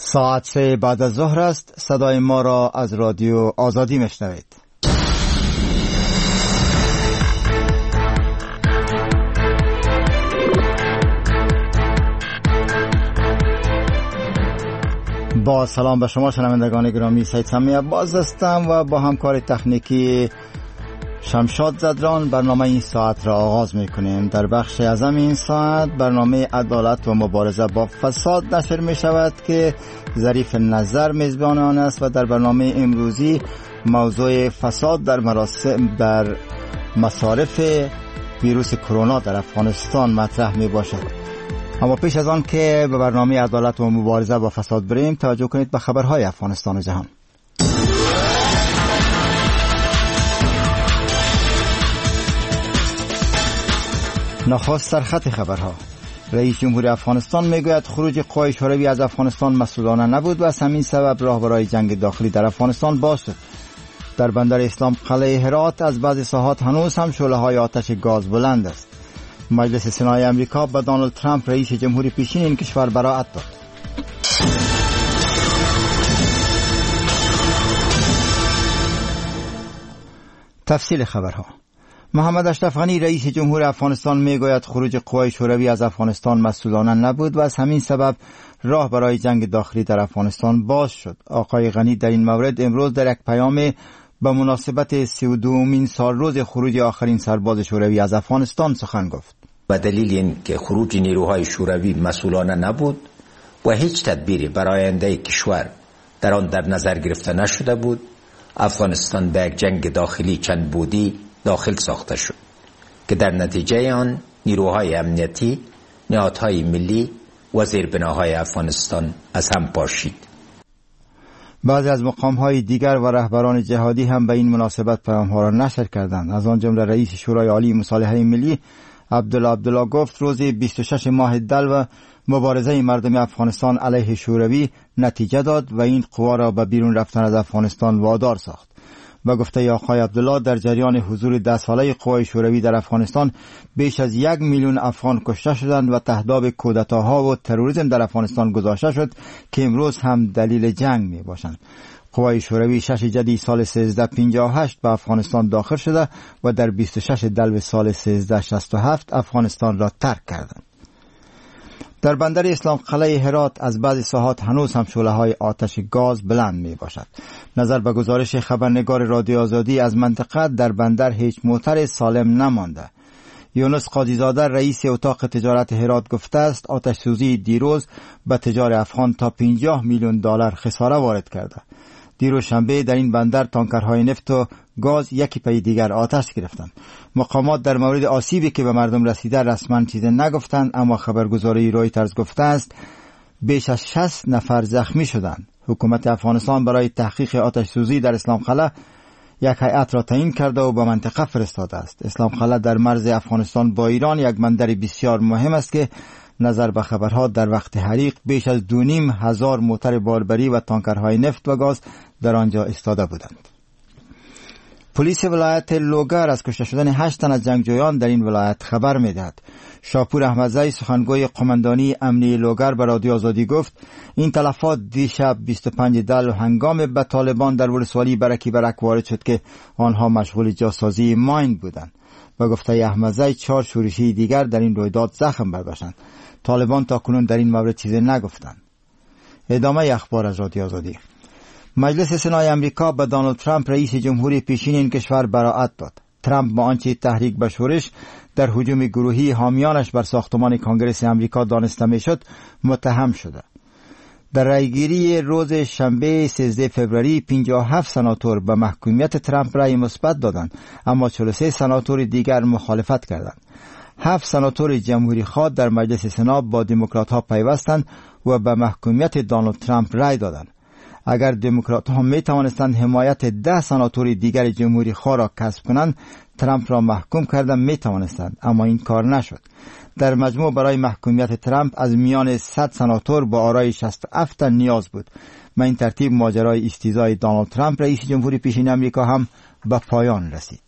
ساعت 3 بعد از ظهر است. صدای ما را از رادیو آزادی میشنوید. با سلام به شما شنوندگان گرامی، سید سمی عباس هستم و با همکار تکنیکی شمشاد زدران برنامه این ساعت را آغاز میکنیم. در بخش اعظم این ساعت برنامه عدالت و مبارزه با فساد نشر می شود که ظریف نظر میزبان آن است و در برنامه امروزی موضوع فساد در مصارف ویروس کرونا در افغانستان مطرح می باشد. اما پیش از آن که به برنامه عدالت و مبارزه با فساد بریم، توجه کنید به خبرهای افغانستان و جهان. نخست سرخط خبرها. رئیس جمهوری افغانستان میگوید خروج قوای شوروی از افغانستان مسئولانه نبود و از همین سبب راه برای جنگ داخلی در افغانستان باز شد. در بندر اسلام قلعه هرات از بعضی ساحات هنوز هم شعله‌های آتش گاز بلند است. مجلس سنای امریکا به دونالد ترامپ رئیس جمهوری پیشین این کشور براءت داد. تفصیل خبرها. محمد اشرف غنی رئیس جمهور افغانستان میگوید خروج قوای شوروی از افغانستان مسئولانه نبود و از همین سبب راه برای جنگ داخلی در افغانستان باز شد. آقای غنی در این مورد امروز در یک پیام به مناسبت 32مین سالروز خروج آخرین سرباز شوروی از افغانستان سخن گفت. به دلیل این که خروج نیروهای شوروی مسئولانه نبود و هیچ تدبیری برای آینده کشور در آن در نظر گرفته نشده بود، افغانستان به یک جنگ داخلی چند بعدی داخل ساخته شد که در نتیجه آن نیروهای امنیتی، نهادهای ملی و زیربناهای افغانستان از هم پاشید. بعضی از مقام‌های دیگر و رهبران جهادی هم به این مناسبت پیام‌ها را نشر کردند. از آن جمله رئیس شورای عالی مصالحه ملی عبدالله گفت روز 26 ماه دل و مبارزه مردم افغانستان علیه شوروی نتیجه داد و این قوا را به بیرون رفتن از افغانستان وادار ساخت. و گفته آقای عبدالله در جریان حضور 10 ساله قوای شوروی در افغانستان بیش از 1 میلیون افغان کشته شدند و تهداب کودتاها و تروریسم در افغانستان گذاشته شد که امروز هم دلیل جنگ می باشند. قوای شوروی 6 جدی سال 1358 به افغانستان داخل شده و در 26 دلو سال 1367 افغانستان را ترک کردند. در بندر اسلام قلعه هرات از بعضی ساحات هنوز هم شعله‌های آتش گاز بلند می باشد. نظر به گزارش خبرنگار رادیو آزادی از منطقه در بندر هیچ موتر سالم نمانده. یونس قاضیزاده رئیس اتاق تجارت هرات گفته است آتش سوزی دیروز به تجار افغان تا 50 میلیون دلار خساره وارد کرده. دیروز شنبه در این بندر تانکرهای نفت و گاز یکی پی دیگر آتش گرفتند. مقامات در مورد آسیبی که به مردم رسیده رسما چیزی نگفتند، اما خبرگزاری رویترز گفته است بیش از 60 نفر زخمی شدند. حکومت افغانستان برای تحقیق آتش سوزی در اسلام قلعه یک هیئت را تعیین کرده و به منطقه فرستاده است. اسلام قلعه در مرز افغانستان با ایران یک بندر بسیار مهم است که نظر به خبرها در وقت حریق بیش از 2,500 موتر باربری و تانکرهای نفت و گاز در آنجا ایستاده بودند. پلیس ولایت لوگر از کشته شدن 8 تن از جنگجویان در این ولایت خبر می‌دهد. شاپور احمدزی سخنگوی قماندانی امنیتی لوگر به رادیو آزادی گفت این تلفات دیشب 25 دلو هنگام به طالبان در ولسوالی برکی برک وارد شد که آنها مشغول جاسازی ماین بودند. و گفته احمدزی 4 شورشی دیگر در این رویداد زخم برداشتند. طالبان تاکنون در این مورد چیزی نگفتند. ادامه اخبار از رادیو آزادی. مجلس سنای امریکا به دونالد ترامپ رئیس جمهوری پیشین این کشور براءت داد. ترامپ با آنچه تحریک به شورش در هجوم گروهی حامیانش بر ساختمان کنگره امریکا دانسته میشد متهم شده. در رأیگیری روز شنبه 13 فوریه 57 سناتور به محکومیت ترامپ رأی مثبت دادند، اما 43 سناتور دیگر مخالفت کردند. 7 سناتور جمهوری خواه در مجلس سنا با دموکرات ها پیوستند و به محکومیت دونالد ترامپ رأی دادند. اگر دموکرات ها می توانستند حمایت 10 سناتور دیگر جمهوری خواه را کسب کنند، ترامپ را محکوم کردن می توانستند، اما این کار نشد. در مجموع برای محکومیت ترامپ از میان 100 سناتور با آرای 67 نیاز بود. به این ترتیب ماجرای استیضای دونالد ترامپ رئیس جمهوری پیشین آمریکا هم به پایان رسید.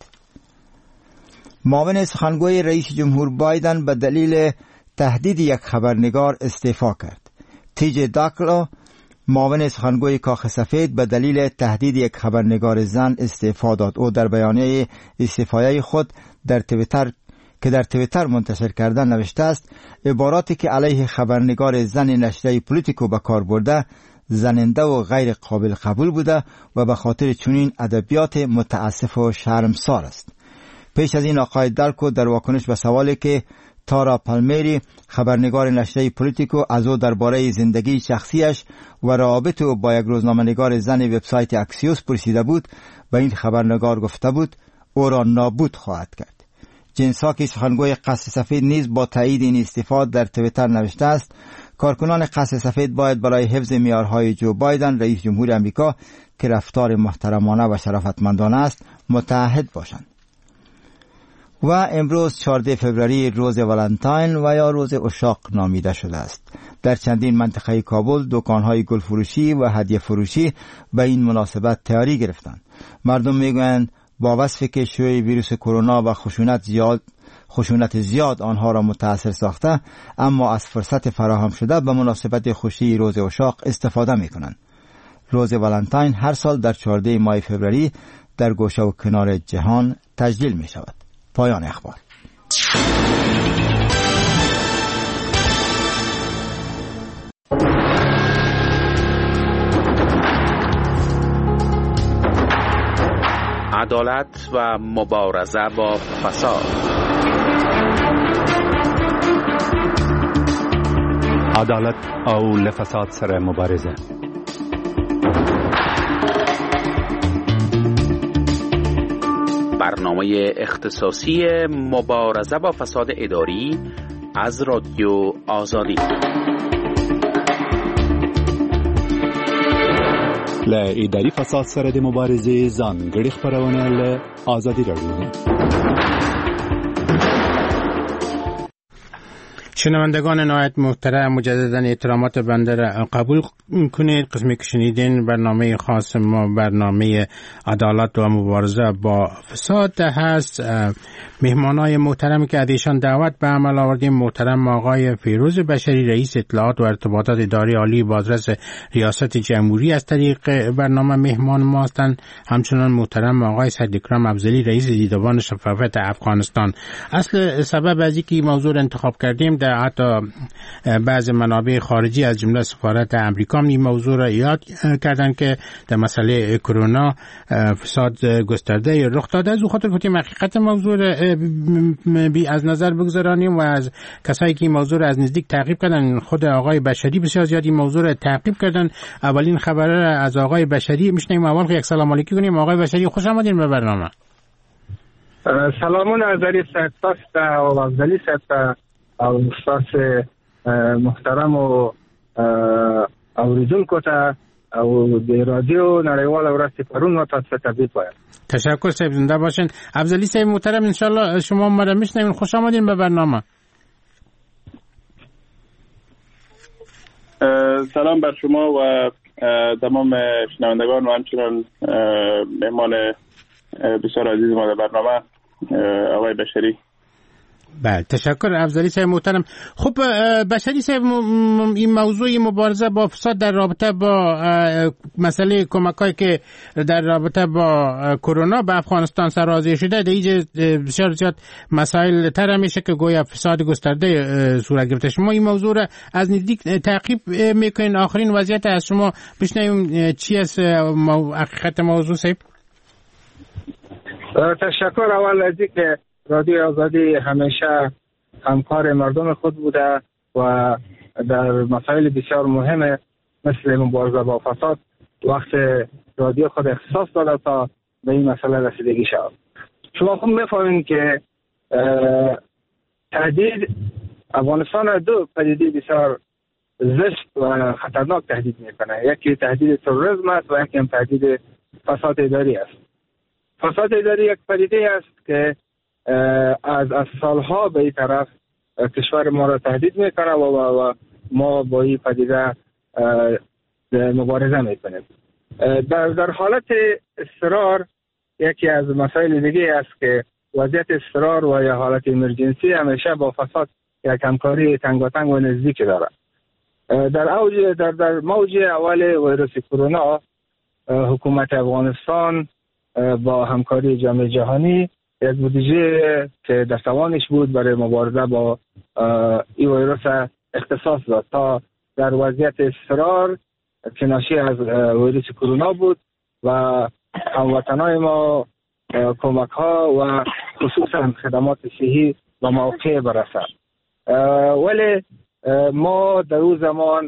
معاون سخنگوی رئیس جمهور بایدن به دلیل تهدید یک خبرنگار استعفا کرد. TJ داکلو معاون سخنگوی کاخ سفید به دلیل تهدید یک خبرنگار زن استعفا داد. او در بیانیه استعفای خود در توییتر منتشر کردن نوشته است: عباراتی که علیه خبرنگار زن نشریه پولیتیکو به کار برده زننده و غیر قابل قبول بوده و به خاطر چنین ادبیات متاسف و شرمسار است. پیش از این آقای دالکو در واکنش به سوالی که تارا پالمیری خبرنگار نشریه پولیتیکو از او درباره زندگی شخصیش و روابط او با یک روزنامه‌نگار زن وبسایت اکسیوس پرسیده بود، به این خبرنگار گفته بود او را نابود خواهد کرد. جین ساکی سخنگوی قصر سفید نیز با تایید این استعفا در توییتر نوشته است: کارکنان قصر سفید باید برای حفظ معیارهای جو بایدن رئیس جمهور آمریکا که رفتار محترمانه و شرافتمندانه است متعهد باشند. و امروز 14 فوریه روز ولنتاین و یا روز عشاق نامیده شده است. در چندین منطقه کابل دکان‌های گل فروشی و هدیه فروشی به این مناسبت تیاری گرفتند. مردم میگویند با وصفی که شیوع ویروس کرونا و خشونت زیاد آنها را متاثر ساخته، اما از فرصت فراهم شده به مناسبت خوشی روز عشاق استفاده می‌کنند. روز ولنتاین هر سال در 14 ماه فوریه در گوشه و کنار جهان تجلیل می شود. پایان اخبار. عدالت و مبارزه با فساد. عدالت او لفساد سره مبارزه. برنامه اختصاصی مبارزه با فساد اداری از رادیو آزادی. ل اداري فساد سره د مبارزې ځانګړي خبرونه له آزادي رادیو. شنوندگان نهایت محترم، مجددا احترامات بنده را قبول کنید. قسمی که شنیدین برنامه خاص ما برنامه عدالت و مبارزه با فساد هست. مهمانای محترمی که ازشان دعوت به عمل آوردیم، محترم آقای فیروز بشری رئیس اطلاعات و ارتباطات اداری عالی بازرس ریاست جمهوری از طریق برنامه مهمان ما هستند. همچنان محترم آقای سیداکرم افضلی رئیس دیدبان شفافیت افغانستان. اصل سبب از اینکه این موضوع انتخاب کردیم، در حتی بعض منابع خارجی از جمله سفارت امریکا این موضوع را یاد کردن که در مسئله کرونا فساد گسترده رخ داده. از او خاطر گفتیم حقیقت موضوع بی از نظر بگذارانیم و از کسایی که این موضوع را از نزدیک تعقیب کردن، خود آقای بشری بسیار زیاد این موضوع را تعقیب کردن. اولین خبر را از آقای بشری میشنیم. اول یک سلام علیکم کنیم. آقای بشری خوش آمدین به برنامه. سلامون از علی سعد و افضلی سعد او استاد محترم و اوریدونکو ته او د رادیو نړیوال ورځ پرون و تاسو تبریک وایم. تشکر صاحب، زنده باشین. افضلی صاحب محترم، انشالله شما ما را میشنوین. خوش آمدین به برنامه. سلام بر شما و تمام شنوندگان و همچنان مهمان بسیار عزیز ما در برنامه آقای بشری. بله، تشکر افضلی صاحب محترم. خب بشری صاحب، این موضوع مبارزه با فساد در رابطه با مسئله کمکایی که در رابطه با کرونا به افغانستان سرازیر شده، در اینجا بسیار زیاد مسائل تر میشه که گویا فساد گسترده صورت گرفته. شما این موضوع را از نزدیک تعقیب میکنین. آخرین وضعیت از شما بشنویم چی است حقیقت موضوع صاحب؟ تشکر. اول از اینکه رادیو آزادی همیشه همکار مردم خود بوده و در مسائل بسیار مهم مثل مبارزه با فساد وقت رادیو خود اختصاص داده تا به این مسئله رسیدگی شود. شما خوب میفهمید که تهدید افغانستان دو پدیده بسیار زشت و خطرناک تهدید میکنه. یکی تهدید تروریسم است و یکی هم تهدید فساد اداری است. فساد اداری یک پدیده است که از سالها به این طرف کشور ما را تهدید میکنه و ما با این پدیده مبارزه میکنیم. در حالت اضطرار یکی از مسائل دیگه است که وضعیت اضطرار و یا حالت امرجنسی همیشه با فساد یک همکاری تنگاتنگ و نزدیک داره. در موج اول ویروس کرونا حکومت افغانستان با همکاری جامعه جهانی یک بودجه که در توانش بود برای مبارزه با این ویروس اختصاص داد تا در وضعیت اضطرار که ناشی از ویروس کرونا بود و هموطنان ما کمک ها و خصوصا خدمات صحی و موقع برسد. ولی ما در اون زمان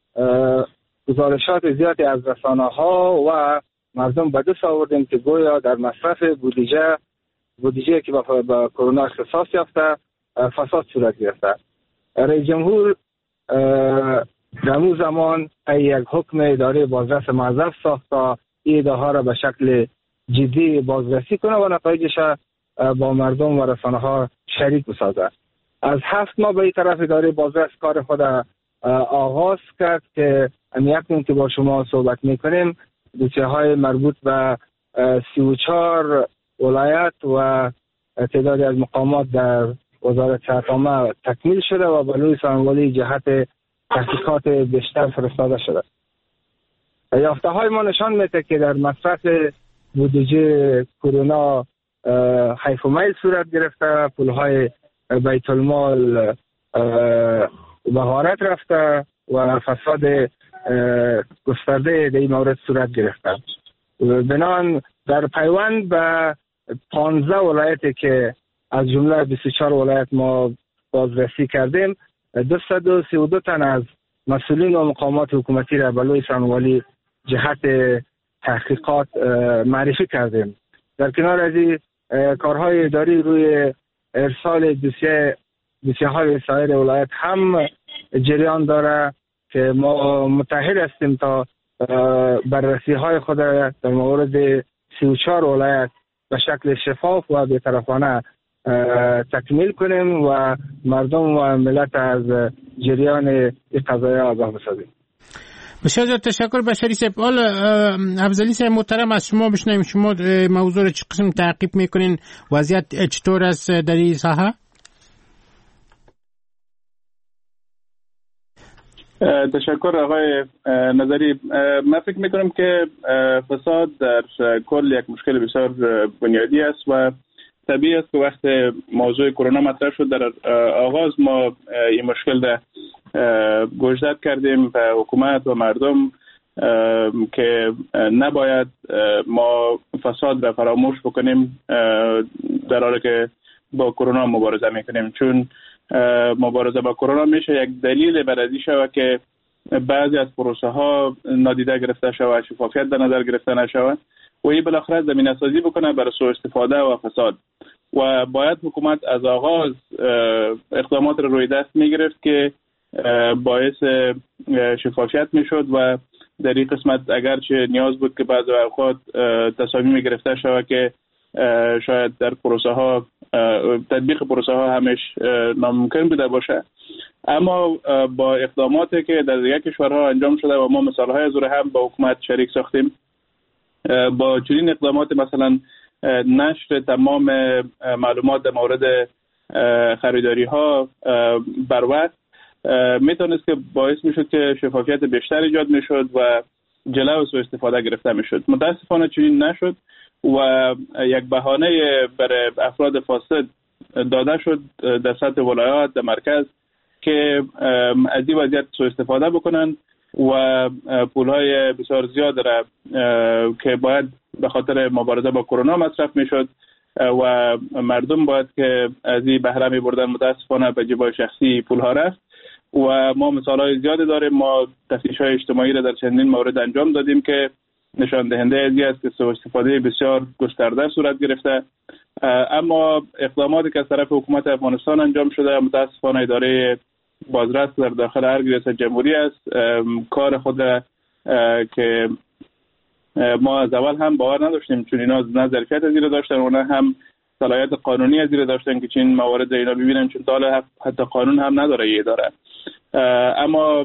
گزارشات زیادی از رسانه ها و مردم به دست آوردیم که گویا در مصرف بودجه که با کرونا اختصاص یافته فساد صورت گرفته. رئیس جمهور در اون زمان یک حکم اداره بازرس موظف ساخت تا این اداره ها را به شکل جدی بازرسی کنه و نتایجش با مردم و رسانه ها شریک بسازه. از 7 ماه به این طرف اداره بازرس کار خود آغاز کرد که امیاکنون که با شما صحبت میکنیم دوسیه های مربوط به 34 ولایت و تعدادی از مقامات در وزارت صحت عامه تکمیل شده و به لوی سرانگالی جهت تحقیقات بیشتر فرستاده شده. یافته های ما نشان میده که در مصرف بودجه کرونا حیف و میل صورت گرفته، پولهای بیت المال به غارت رفته و فساد گسترده در این مورد صورت گرفته. بنابراین در پیوند به 15 ولایتی که از جمله 24 ولایت ما بازرسی کردیم، 232 تن از مسئولین و مقامات حکومتی را به لوی سرانگالی جهت تحقیقات معرفی کردیم. در کنار از این کارهای اداری روی ارسال دوسیه های سایر ولایت هم جریان داره که ما متحد هستیم تا بررسی های خود در مورد 34 ولایت به شکل شفاف و بی‌طرفانه تکمیل کنیم و مردم و ملت از جریان این قضایا آگاه بسازیم. بسیار تشکر بشری صاحب. حالا افضلی صاحب محترم از شما بشنویم، شما موضوع رو چه قسم تعقیب میکنین؟ وضعیت چطور است در این ساحه؟ تشکر آقای نظری. من فکر میکنم که فساد در کل یک مشکل بسیار بنیادی است و طبیعی است که وقت موضوع کرونا مطرح شد در آغاز ما این مشکل را گوشزد کردیم به حکومت و مردم که نباید ما فساد را فراموش بکنیم در حالی که با کرونا مبارزه میکنیم، چون مبارزه با کرونا میشه یک دلیل بر ازی شود که بعضی از پروسه ها نادیده گرفته شود، شفافیت در نظر گرفته نشود و این بالاخره زمینه سازی بکنه برای سوء استفاده و فساد. و باید حکومت از آغاز اقدامات رو روی دست میگرفت که باعث شفافیت میشد و در این قسمت اگرچه نیاز بود که بعضی اوقات تصامیم گرفته شود که شاید در پروسه ها تطبیق پروسه ها همش ناممکن بوده باشه، اما با اقداماتی که در دیگر کشورها انجام شده و ما مثال های از او هم با حکومت شریک ساختیم، با چنین اقدامات مثلا نشر تمام معلومات در مورد خریداری ها بر وقت میتونست که باعث میشد که شفافیت بیشتر ایجاد میشد و جلو سوء استفاده گرفته میشد. متاسفانه چنین نشد و یک بهانه برای افراد فاسد داده شد در سطح ولایات در مرکز که از این وضعیت سوء استفاده بکنن و پولهای بسیار زیاد را که باید به خاطر مبارزه با کرونا مصرف میشد و مردم باید که از این بهره می بردن، متاسفانه به جیبای شخصی پولها رفت و ما مثالهای زیادی داریم. ما تفتیش‌های اجتماعی را در چندین مورد انجام دادیم که نشان دهنده ازی است که سوء استفاده بسیار گسترده صورت گرفته، اما اقداماتی که از طرف حکومت افغانستان انجام شده متاسفانه اداره بازرس در داخل هر ریاست جمهوری است کار خود که ما از اول هم باور نداشتیم، چون اینا نه ظرفیت از این داشتن و نه هم صلاحیت قانونی از این داشتن که چین موارد اینا ببینن، چون تا حتی قانون هم نداره یه اداره. اما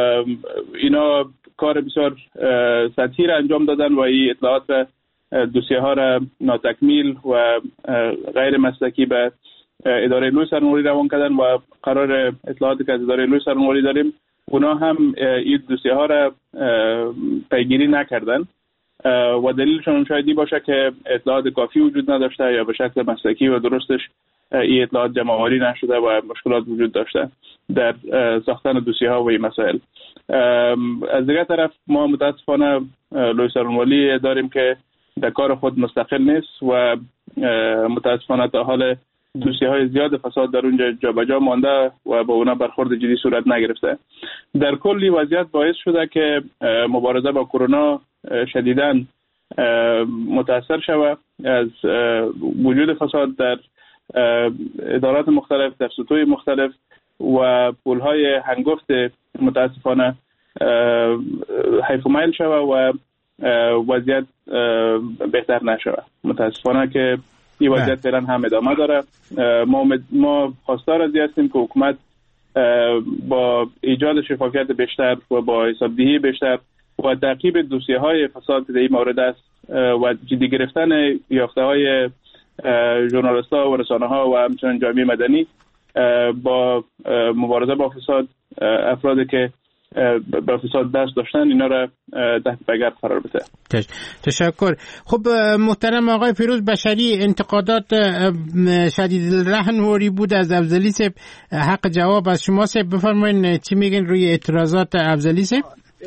اینا کار بسیار سطحی را انجام دادن و این اطلاعات دوسیه ها را ناتکمیل و غیر مسلکی به اداره لوی سرنوردی روان کردن و قرار اطلاعاتی که از اداره لوی سرنوردی داریم اونا هم این دوسیه ها را پیگیری نکردن و دلیلشون شاید باشه که اطلاعات کافی وجود نداشته یا به شکل مسلکی و درستش این اطلاعات جمع آوری نشده و مشکلات وجود داشته در ساختن دوسیه ها و این مسائل. از دیگه طرف ما متاسفانه لوی سرونوالی داریم که در کار خود مستقل نیست و متاسفانه تا حال دوسیه های زیاد فساد در اونجا جابجا مانده و با اونا برخورد جدی صورت نگرفته. در کلی وضعیت باعث شده که مبارزه با کرونا شدیداً متاثر شود از وجود فساد در ادارات مختلف، در سطوح مختلف و پولهای هنگفت متاسفانه حیف و میل شود و وضعیت بهتر نشود. متاسفانه که این وضعیت فعلا هم ادامه داره. ما خواستار از هستیم که حکومت با ایجاد شفافیت بیشتر و با حسابدهی بیشتر و تعقیب دوسیه های فساد در این مورد است و جدی گرفتن یافته های ژورنالیست ها و رسانه ها و همچنین جامعه مدنی با مبارزه با فساد، افرادی که با فساد دست داشتن اینا را تحت پگرد قرار بده. تشکر. خب محترم آقای فیروز بشری، انتقادات شدید رهنوری بود از افضلی صاحب. حق جواب از شما صاحب. بفرمایید چی میگن روی اعتراضات افضلی صاحب؟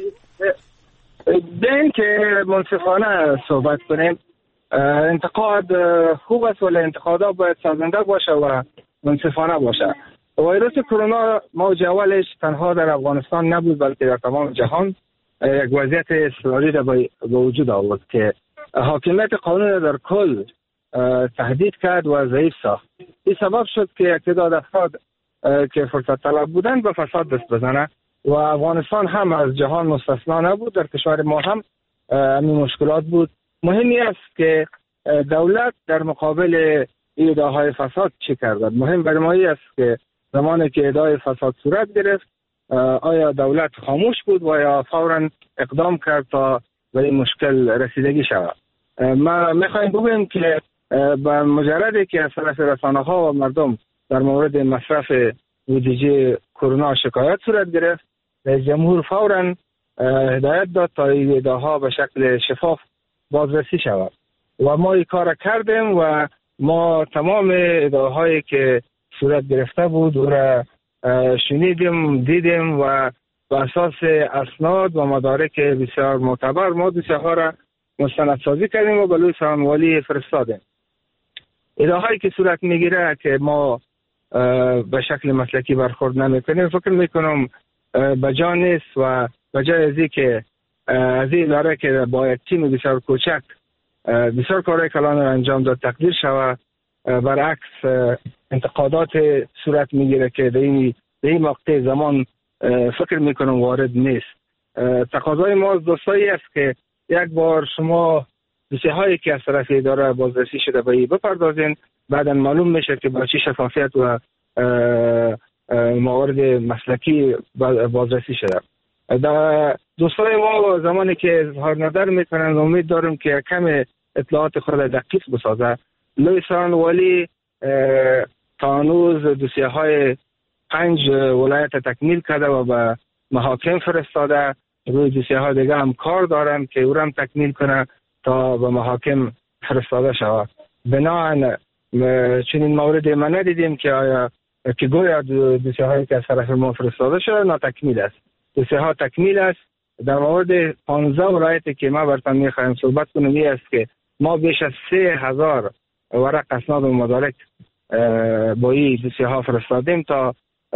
بین که منصفانه صحبت کنیم، انتقاد خوب است ولی انتقادات باید سازنده باشه و منصفانه باشه. ویروس کرونا موج اولش تنها در افغانستان نبود بلکه در تمام جهان یک وضعیت اضطراری را به وجود آورد که حاکمیت قانون در کل تهدید کرد و ضعیف ساخت. این سبب شد که یک تعداد افراد که فرصت طلب بودند به فساد دست بزنند و افغانستان هم از جهان مستثنا نبود. در کشور ما هم همین مشکلات بود. مهمی است که دولت در مقابل ایده‌های فساد چی کرد. مهم برای ما است که زمانی که ایده فساد صورت گرفت آیا دولت خاموش بود و یا فوراً اقدام کرد تا به این مشکل رسیدگی شود. ما میخوایم بگوییم که به مجردی که از طرف رسانه‌ها و مردم در مورد مصرف بودجه کرونا شکایت صورت گرفت، رئیس جمهور فوراً هدایت داد تا ایده ها به شکل شفاف بازرسی شود و ما این کار کردیم و ما تمام ایده هایی که صورت گرفته بود او را شنیدیم، دیدیم و به اساس اسناد و مدارک بسیار معتبر ما دوسیه ها را مستندسازی کردیم و به لوی سرونوالی فرستادیم. ایده هایی که صورت میگیره که ما به شکل مسلکی برخورد نمیکنیم، فکر میکنم بجا نیست و بجای ازی که از این اداره که با یک تیم بسیار کوچک بسیار کارهای کلان را انجام داد تقدیر شود، برعکس انتقادات صورت میگیره که در این مقطع زمان فکر میکنم وارد نیست. تقاضای ما از دوستایی است که یک بار شما دوسیه هایی که از طرف اداره بازرسی شده به این بپردازین، بعدا معلوم میشه که با چه شفافیت و موارد مسلکی بازرسی شده. دوستای ما زمانی که اظهار نظر میکنن امید دارم که کم اطلاعات خود دقیق بسازه. لوی سرونوالی تا هنوز دوسیه های 5 ولایت تکمیل کرده و به محاکم فرستاده. روی دوسیه ها دیگه هم کار دارن که او را هم تکمیل کنه تا به محاکم فرستاده شود. بنابراین چنین موردی ما ندیدیم که آیا که گویا دوسیه هایی که از طرف ما فرستاده شده ناتکمیل است. دوسیه ها تکمیل است. در مورد 15 ولایتی که ما براتون میخوایم صحبت کنیم این است که ما بیش از 3000 ورق اسناد و مدارک با این دوسیه ها فرستادیم تا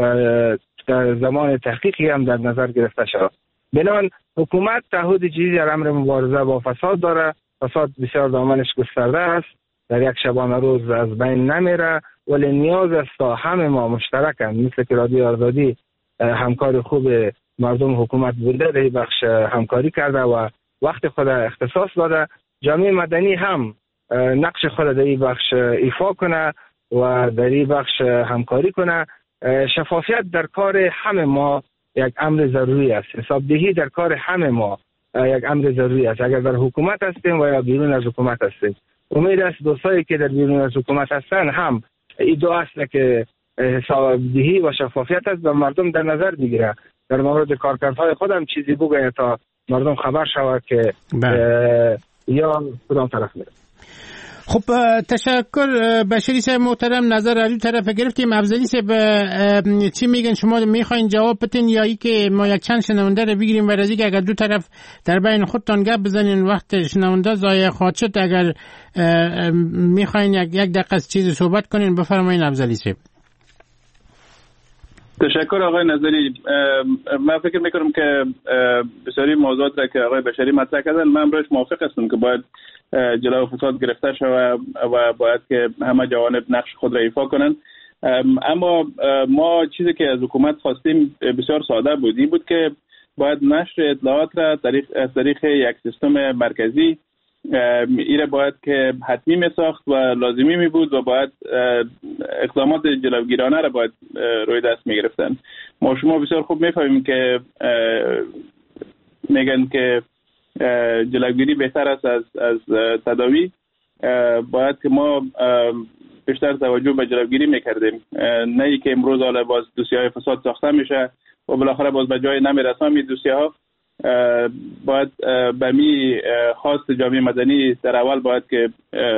در زمان تحقیقی هم در نظر گرفته شود. بنابراین حکومت تعهد جدی در امر مبارزه با فساد داره. فساد بسیار دامنش گسترده است، در یک شبانه روز از بین نمیره، ولی نیاز است تا همه ما مشترکاً مثل که رادیو آزادی همکار خوب مردم حکومت بوده در این بخش همکاری کرده و وقت خود اختصاص داده، جامعه مدنی هم نقش خود در این بخش ایفا کنه و در این بخش همکاری کنه. شفافیت در کار همه ما یک امر ضروری است. حسابدهی در کار همه ما یک امر ضروری است، اگر در حکومت هستیم و یا بیرون از حکومت هستیم. امید است دوستایی که در بیرون از حکومت هستن هم این دو اصل که حسابدهی و شفافیت است به مردم در نظر بگیره در مورد کارکردهای خودم چیزی بگه تا مردم خبر شود که یا کدام طرف میره. خب تشکر بشری صاحب محترم. نظر از اون طرف گرفتیم. افضلی صاحب چی میگن؟ شما میخواین جواب بدین یا ای که ما یک چند شنونده رو بگیریم و از اینکه اگر دو طرف در بین خودتان گپ بزنین وقت شنونده ضایع خواهد شد؟ اگر میخواین یک دقیقه از چیز صحبت کنین بفرمایین افضلی صاحب. تشکر آقای نظری. من فکر میکنم که بسیاری موضوعات را که آقای بشری مطرح کردن من برایش موافق هستم که باید جلوی فساد گرفته شود و باید که همه جوانب نقش خود را ایفا کنند. اما ما چیزی که از حکومت خواستیم بسیار ساده بود، این بود که باید نشر اطلاعات را از طریق یک سیستم مرکزی ایره باید که حتمی می ساخت و لازمی می بود و باید اقدامات جلوگیرانه را باید روی دست می گرفتن. ما شما بسیار خوب می فهمیم که میگن که جلوگیری بهتر است از تداوی. باید که ما بیشتر توجه به جلوگیری میکردیم، نه ای که امروز حالا باز دوسیه‌های فساد ساخته میشه و بالاخره باز به جای نمیرسه می دوسیه‌ها. باید به می خواست جامعه مدنی در اول باید که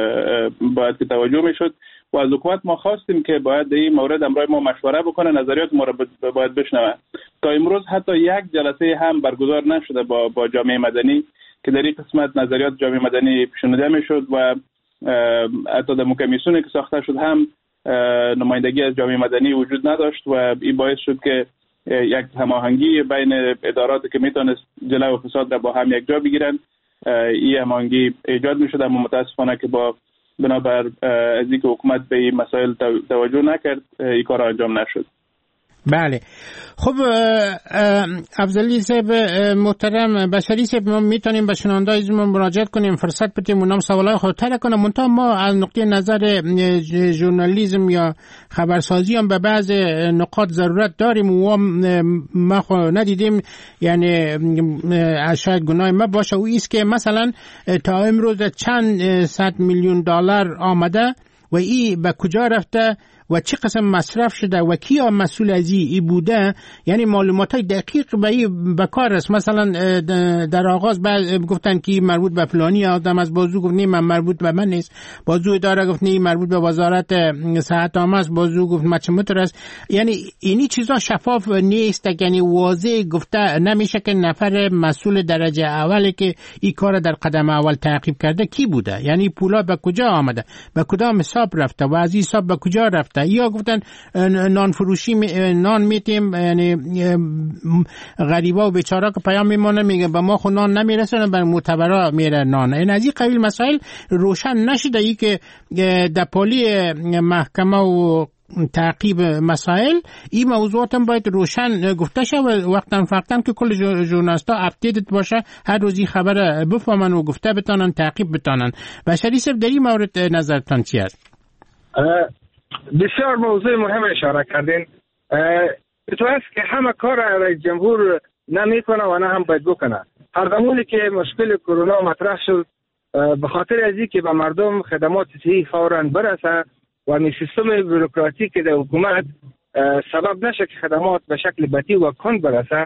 توجه میشد و از حکومت ما خواستیم که باید در این مورد امروز ما مشوره بکنه، نظریات ما را باید بشنوه. تا امروز حتی یک جلسه هم برگزار نشده با جامعه مدنی که در این قسمت نظریات جامعه مدنی شنیده میشد و حتی در کمیسیونی که ساخته شد هم نمایندگی از جامعه مدنی وجود نداشت و این باعث شد که یک هماهنگی بین اداراتی که میتونست جلوی فساد را با هم یک جا بگیرن این هماهنگی ایجاد میشد، اما متاسفانه که با بنابر از اینکه حکومت به این مسائل توجه نکرد این کار انجام نشد. بله. خب افضلی صاحب محترم، بشری صاحب ما میتونیم به شنونده‌های ما مراجعت کنیم، فرصت بدیم اونام سوالای خود طرح کنم. منتها ما از نقطه نظر ژورنالیسم یا خبرسازی هم به بعض نقاط ضرورت داریم و ما ندیدیم، یعنی شاید گناه ما باشه و ایست که مثلا تا امروز چند صد میلیون دلار آمده و این به کجا رفته و چه قسم مصرف شده و کیا مسئول از این بوده، یعنی معلوماتای دقیق به کار است. مثلا در آغاز گفتن که مربوط به فلانی آدم از بازو گفت نه من مربوط به من نیست، بازو اداره گفت نه مربوط به وزارت صحت عامه است، بازو گفت مچمتر است. یعنی اینی چیزا شفاف نیست، یعنی واضح گفته نمیشه که نفر مسئول درجه اوله که این کار در قدم اول تعقیب کرده کی بوده، یعنی پولا به کجا آمده، به کدام حساب رفته و از این حساب به کجا رفته. یا گفتن نان فروشی نان میتیم، یعنی غریبا و بیچارا که پیام میمونه میگن به ما خود نان نمیرسه، بر معتبرا میره نان. این از این قبیل مسائل روشن نشده، ای که در پالی محکمه و تعقیب مسائل این موضوعات هم باید روشن گفته شه و وقتا که کل ژورنالیستا اپدیت باشه، هر روزی خبر بفهمن و گفته بتانن تعقیب بتانن. بشری صاحب در این مورد نظرتان چی است؟ بسیار موضوع مهم اشاره کردین. تو است که همه کار رئیس جمهور نمیکنه و نه هم باید بکنه. هر زمانی که مشکل کرونا مطرح شد به خاطر از اینکه به مردم خدمات صحی فوراً برسه و می سیستم بوروکراتیک در حکومت سبب نشه که خدمات به شکل بطیء و کند برسه،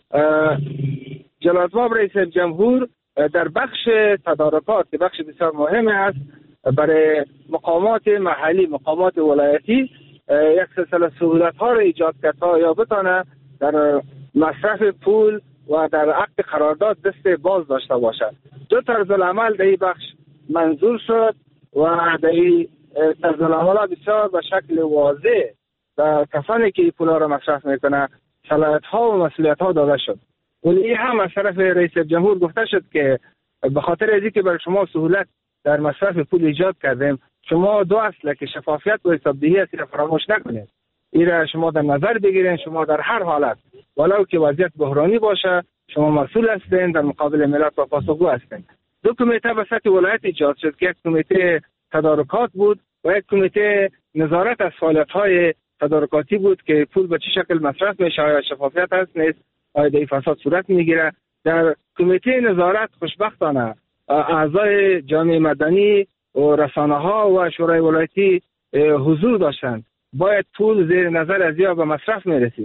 جلال‌آباد رئیس جمهور در بخش تدارکات که بخش بسیار مهم است برای مقامات محلی، مقامات ولایتی یک سلسله سهولت‌ها را ایجاد کرد تا یا بتانه در مصرف پول و در عقد قرارداد دست باز داشته باشد. دو طرز العمل در این بخش منظور شد و در این طرز العمل بسیار به شکل واضح به کسانی که این پولا را مصرف میکنه صلاحیت‌ها و مسئولیت‌ها داده شد. ولی هم از طرف رئیس جمهور گفته شد که به خاطر از اینکه برای شما سهولت در مصرف پول ایجاد کردیم، شما دو اصله که شفافیت و حسابدهی است را فراموش نکنید. این را شما در نظر بگیرین. شما در هر حالت ولو که وضعیت بحرانی باشه شما مسئول هستین، در مقابل ملت و پاسخگو هستین. دو کمیته به سطح ولایت ایجاد شد که یک کمیته تدارکات بود و یک کمیته نظارت از فعالیت‌های تدارکاتی بود که پول به چه شکل مصرف میشه، آیا شفافیت هست نیست، آیا در فساد صورت میگیره. در کمیته نظارت خوشبختانه اعضای جامعه مدنی و رسانه‌ها و شورای ولایتی حضور داشتند. باید پول زیر نظر از یا به مصرف میرسید.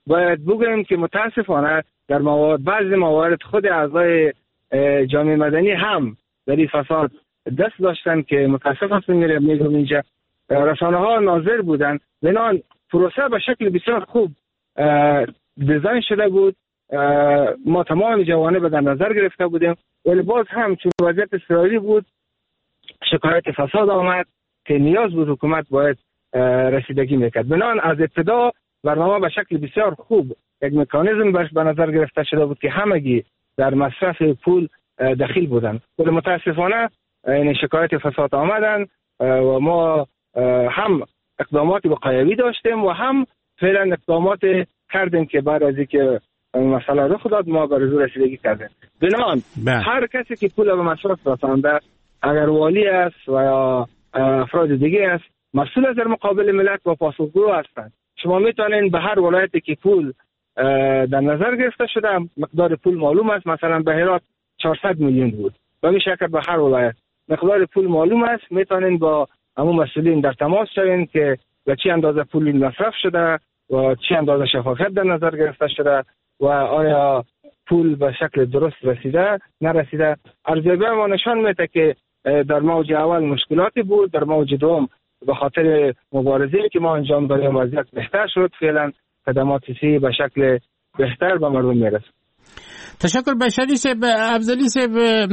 باید بگوییم که متاسفانه در بعضی موارد خود اعضای جامعه مدنی هم در این فساد دست داشتن که متاسف هستم میگم اینجا رسانه ها ناظر بودن. بنابراین پروسه به شکل بسیار خوب دیزاین شده بود، ما تمام جوانب در نظر گرفته بودیم، ولی باز هم چون وضعیت اضطراری بود شکایت فساد آمد که نیاز بود حکومت باید رسیدگی میکرد. بنابراین از ابتدا برنامه به شکل بسیار خوب یک مکانیزم به نظر گرفته شده بود که همگی در مصرف پول دخیل بودن، ولی متاسفانه این شکایت فساد آمدن و ما هم اقدامات وقایوی داشتیم و هم فعلا اقدامات کردیم که بعد از اینکه مسئله رخ داد ما به رضا رسیدگی کردیم. بنابراین هر کسی که پول به مصرف رسانده، اگر والی است و یا افراد دیگه است، مسئول از در مقابل ملت و پاسخگو هستند. شما میتونین به هر ولایتی که پول در نظر گرفته شده، مقدار پول معلوم است، مثلا به هرات 400 میلیون بود و می شکر به هر ولایت مقدار پول معلوم است، میتونین با همون مسئولین در تماس شوین که به چه اندازه پول مصرف شده و چه اندازه شفافیت در نظر گرفته شده و آیا پول به شکل درست رسیده نرسیده. ارزیابی ما نشان میده که در موج اول مشکلاتی بود، در موج دوم به خاطر مبارزه‌ای که ما انجام دادیم وضعیت بهتر شد. فعلا خدمات سی به شکل بهتر به مردم میرسه. تشکر. بشری صاحب، افضلی صاحب،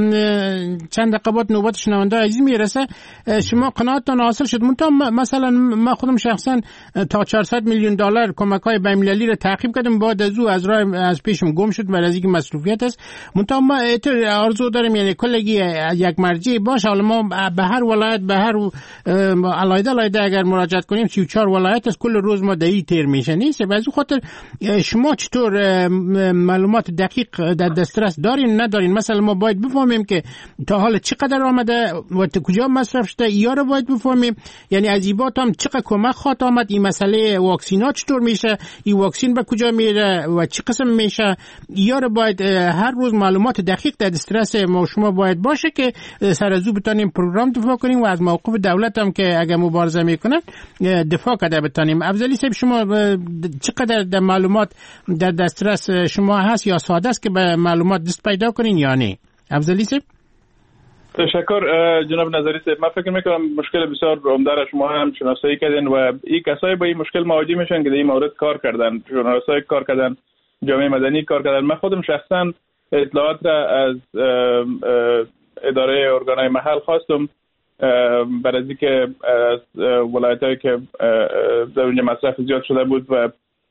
چند دقیقه بعد نوبت شنونده عزیز میرسه. شما قناعتتان حاصل شد؟ مثلا من خودم شخصا تا 400 میلیون دلار کمک‌های بین‌المللی را تعقیب کردم، بعد از او از پیشم گم شد برای اینکه مسئولیت است. ما آرزو داریم یعنی کلگی یک مرجع باشه. حالا ما به هر ولایت به هر علاوه اگر مراجعت کنیم 34 ولایت از کل روز ما دهی تیر میشه نیست. از اون خاطر شما چطور معلومات دقیق در دسترس دارین ندارین؟ مثلا ما باید بفهمیم که تا حال چقدر آمده و کجا مصرف شده، یا رو باید بفهمیم یعنی از ایبات هم چقدر کمک خواهد آمد، این مسئله واکسینا چطور میشه، این واکسین به کجا میره و چه قسم میشه، یا رو باید هر روز معلومات دقیق در دسترس ما شما باید باشه که سر از او بتونیم پروگرام دفاع کنیم و از موقف دولت هم که اگر مبارزه میکنه دفاع کرده بتونیم. افضلی صاحب، شما چقدر در معلومات در دسترس شما هست یا ساده است که به معلومات دست پیدا کنین یا نه؟ افضلی صاحب. تشکر جناب نظری صاحب. من فکر میکنم مشکل بسیار عمده را شما هم شناسایی کردین و این کسایی با این مشکل مواجه میشن که در این مورد کار کردن، ژورنالیستای کار کردن، جامعه مدنی کار کردن. من خودم شخصا اطلاعات را از اداره ارگانهای محل خواستم برای اینکه از ولایتایی که در اونجا مصرف زیاد شده بود و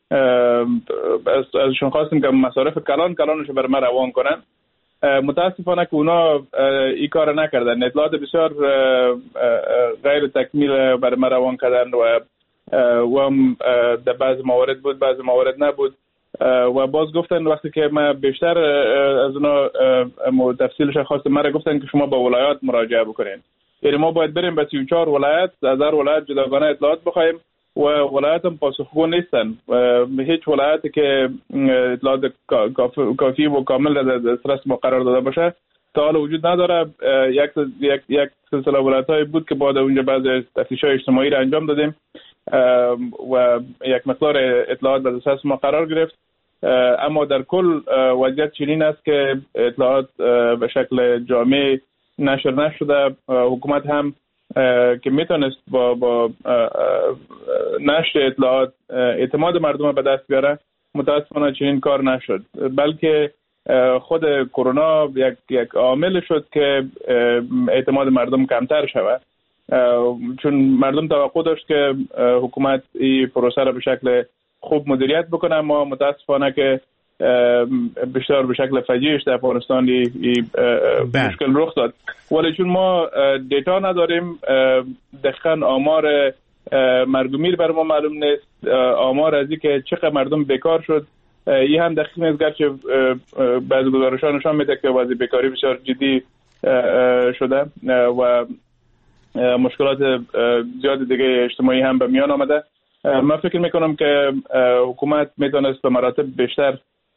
ازشون خواستیم که مصارف کلانش برای ما روان کنن. متاسفانه که اونا این کار نکردن، اطلاعات بسیار غیر تکمیل برای ما روان کردن و هم در بعض موارد بود بعض موارد نبود و باز گفتن وقتی که من بیشتر از اونا تفصیلش خواستم مرا گفتن که شما با ولایات مراجعه بکنین. یعنی ما باید بریم به 34 ولایت، از هر ولایت جداگانه اطلاعات بخوایم و ولایت هم پاسخگو نیستن. هیچ ولایتی که اطلاعات کافی و کامل در دسترس ما قرار داده باشه تا حالا وجود نداره. یک سلسله ولایت‌های بود که بعد اونجا بعضی تفتیش‌های اجتماعی را انجام دادیم و یک مقدار اطلاعات در دسترس ما قرار گرفت، اما در کل وضعیت چنین است که اطلاعات به شکل جامع نشر نشده. حکومت هم که میتونست با نشر اطلاعات اعتماد مردم به دست بیاره متاسفانه چنین کار نشد، بلکه خود کرونا یک عامل شد که اعتماد مردم کمتر شود، چون مردم توقع داشت که حکومت این پروسه را به شکل خوب مدیریت بکنه، اما متاسفانه که بیشتر به شکل فجیعش در افغانستان مشکل رخ داد. ولی چون ما دیتا نداریم، دقیقاً آمار مرگ و میر بر ما معلوم نیست، آمار از این که چقدر مردم بیکار شد این هم دقیق نیست، گرچه بعضی گزارش‌ها نشان میده که وضع بیکاری بسیار جدی شده و مشکلات زیاد دیگه اجتماعی هم به میان آمده. من فکر میکنم که حکومت میتونست به مراتب بیشتر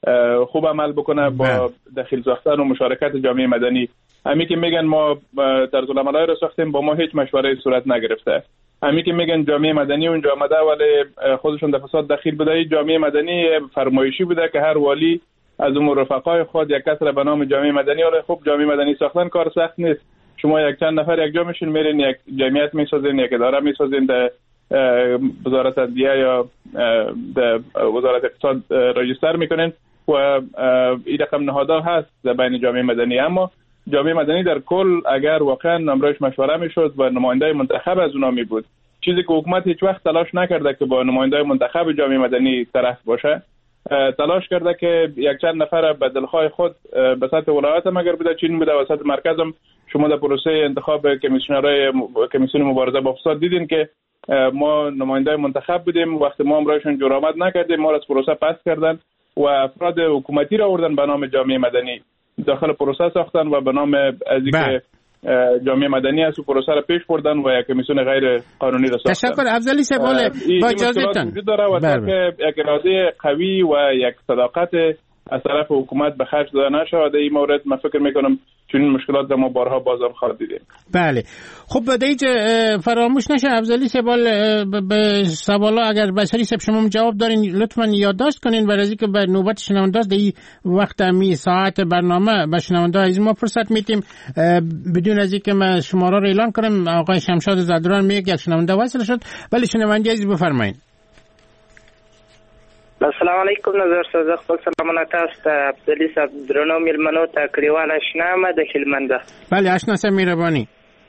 خوب عمل بکنه با دخیل ساختن و مشارکت جامعه مدنی. همین که میگن ما طرزالعملای رو ساختیم با ما هیچ مشوره صورت نگرفته. همین که میگن جامعه مدنی اونجا آمده ولی خودشون در فساد دخیل بوده. جامعه مدنی فرمایشی بوده که هر والی از اون رفقای خود یک کس را به نام جامعه مدنی ولی خب جامعه مدنی ساختن کار سخت نیست. شما یک چند نفر یک جا میشین میرین یک جمعیت میسازین، یک اداره میسازین، در وزارت عدلیه یا در وزارت اقتصاد رجیستر میکنین و این رقم نهادها هست در بین جامعه مدنی. اما جامعه مدنی در کل اگر واقعا امروز مشوره میشد و نماینده منتخب از اونا می بود، چیزی که حکومت هیچ وقت تلاش نکرده که با نماینده منتخب جامعه مدنی طرف باشه، تلاش کرده که یک چند نفر به دلخواه خود به سطح ولایت مگر بوده چین بوده و سطح مرکز هم شما در پروسه انتخاب کمیسیون مبارزه با فساد دیدین که ما نماینده منتخب بودیم. وقتی ما امرایشون جرآمد نکردیم ما را از پروسه پس کردن و افراد حکومتی را آوردن به نام جامعه مدنی داخل پروسه ساختن و به نام از اینکه جامعه مدنی از پروسه را پیش بردن و یک کمیسیون غیر قانونی را ساختن. تشکر افضلی صاحب. با اجازهتون وجود داره و که یک اراده قوی و یک صداقت از طرف حکومت به خرج داده نشود. این مورد من فکر میکنم چون مشکلات در ما بارها بازم خواهد دیدیم. بله خب دیگه فراموش نشه افضلی صاحب به سوالا اگر بشری صاحب شما جواب دارین لطفا یادداشت کنین برای اینکه به نوبت شنونده است. در این وقت می ساعت برنامه به شنونده از ما فرصت میتیم بدون از اینکه من شماره رو اعلان کنم. آقای شمشاد زدران میگه یک شنونده وصل شد. بله شنونده عزیز بفرمایید. السلام علیکم. نظر صاحب خپل سلامونه تاسو ته عبدالي صاحب درنو میلمنو ته کلیوال اشنامه د هلمند. بله اشنا صاحب مهرباني.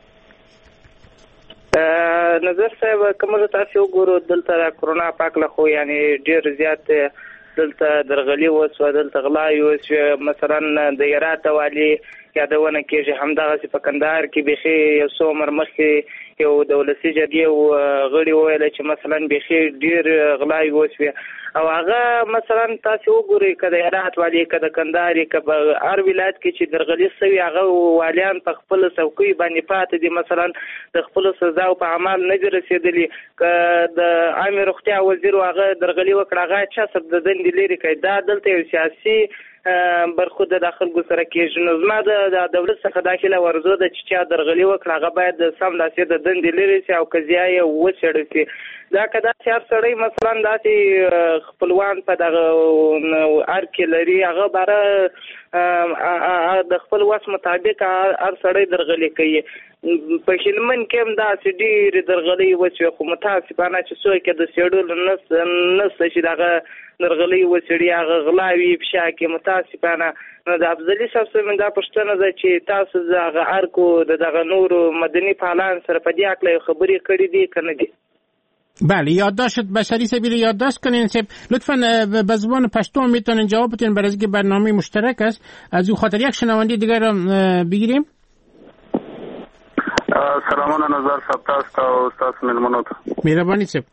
نظر صاحب کومه تاسو وګورو دلته کرونا پاک له خو یعنی ډیر زیات دلته درغلي وسو دلته غلا وس مثلا د یرات والی یادونه کېږي همدغه په کندهار کې بخي یو څو مرمخي یو دولتي جرګې او غړي ویل چې مثلا بخي ډیر غلا وسو او هغه مثلا تاسو وګورئ کله یرات والی کله کندهار کې هر ولایت کې چې درغلي سوي هغه والیان په خپل څوکۍ باندې پاتې دي مثلا د خپل سزا او په عمل نه رسیدلی د عام روغتیا وزیر هغه درغلي وکړه هغه چې سب د دندې لري کې دا دلته سیاسي برخو د داخل ګسره کېږي. نو زما د دولت څخه داخله ورزو د چې درغلي وکړه هغه باید سم داسې د دندې لري چې او قضیه یې وڅېړل شي. دا کدا چې هر سړی مثلا داسې خپلوان په دغه هر کې لري هغه باره د خپل وس مطابق هر سړی درغلي کوي. په هلمند کې هم داسې ډېرې درغلۍ وشوې خو متاسفانه چې څوک یې د څېړلو نشته چې دغه درغلۍ وڅېړي هغه غلاوي فشا کې متاسفانه. نو د افضلي صاحب څخه دا پوښتنه ده چې تاسو دغه ارکو دغه نورو مدني فعالان سره په دې اړه خبرې کړې دي که نه دي؟ بله یادداشت بشری سبیل یادداشت کنین سب لطفا به زبان پشتو میتونین جواب بدین برای اینکه برنامه مشترک است. از او خاطر یک شنونده دیگر رو بگیریم. سلامونه نظر صاحب تاسو او تاسو ملمنو ته مهرباني صاحب.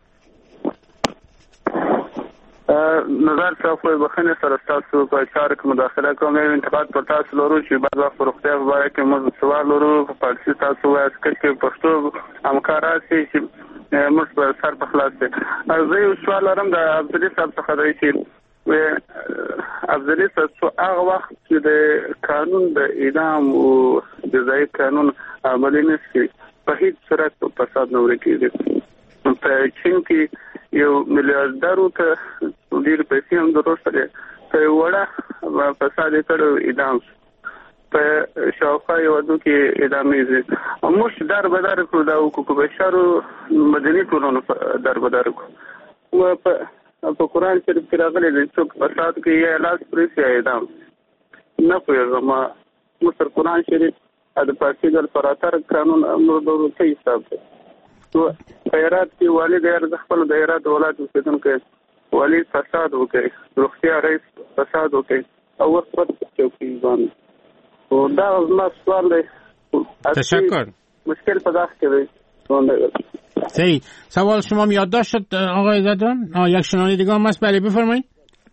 نظر صاحب بخنه سره تاسو په چارو کې مداخله کوم. انتقاد پر تاسو لرو چې بعض وخت روغتیا په اړه کې موږ سوال لرو په پالیسي تاسو وایي چې پښتو همکارات چې موږ په سر په خلاص دي. زه یو سوال لرم د عبدالي صاحب څخه دی چې عبدالي صاحب هغه وخت چې د قانون د اعدام او جزایي قانون عملي نشي په هیڅ صورت فساد نه ورکېږي. په چین کې یو میلیاردر ته ډېر پیسې هم درلودې په وړه فساد یې کړی اعدام په شاوخوا یوادو کې اعدامېږي. موږ در بدر کړو د حقوقو بشرو مدني ټولنو در بدر کړو و په قرآن شریف کې راغلی دی څوک فساد کوي یا لاس پرې شي اعدام نه پوهېږم. موږ تر قرآن شریف د پاکستان فراتر قانون امر دولتي حساب دی. په هرات کې والي د خپل د هرات ولایت اوسېدونکی والي فساد وکړي، روغتیا رئیس فساد وکړي او وخت چوکۍ باندې دا زما سوال دی. تشکر. مشکل په داخل کې دی. صحیح. سوال شما یادداشت شد آقای زدران؟ یک شنونده دیگه هم هست. بله بفرمایید.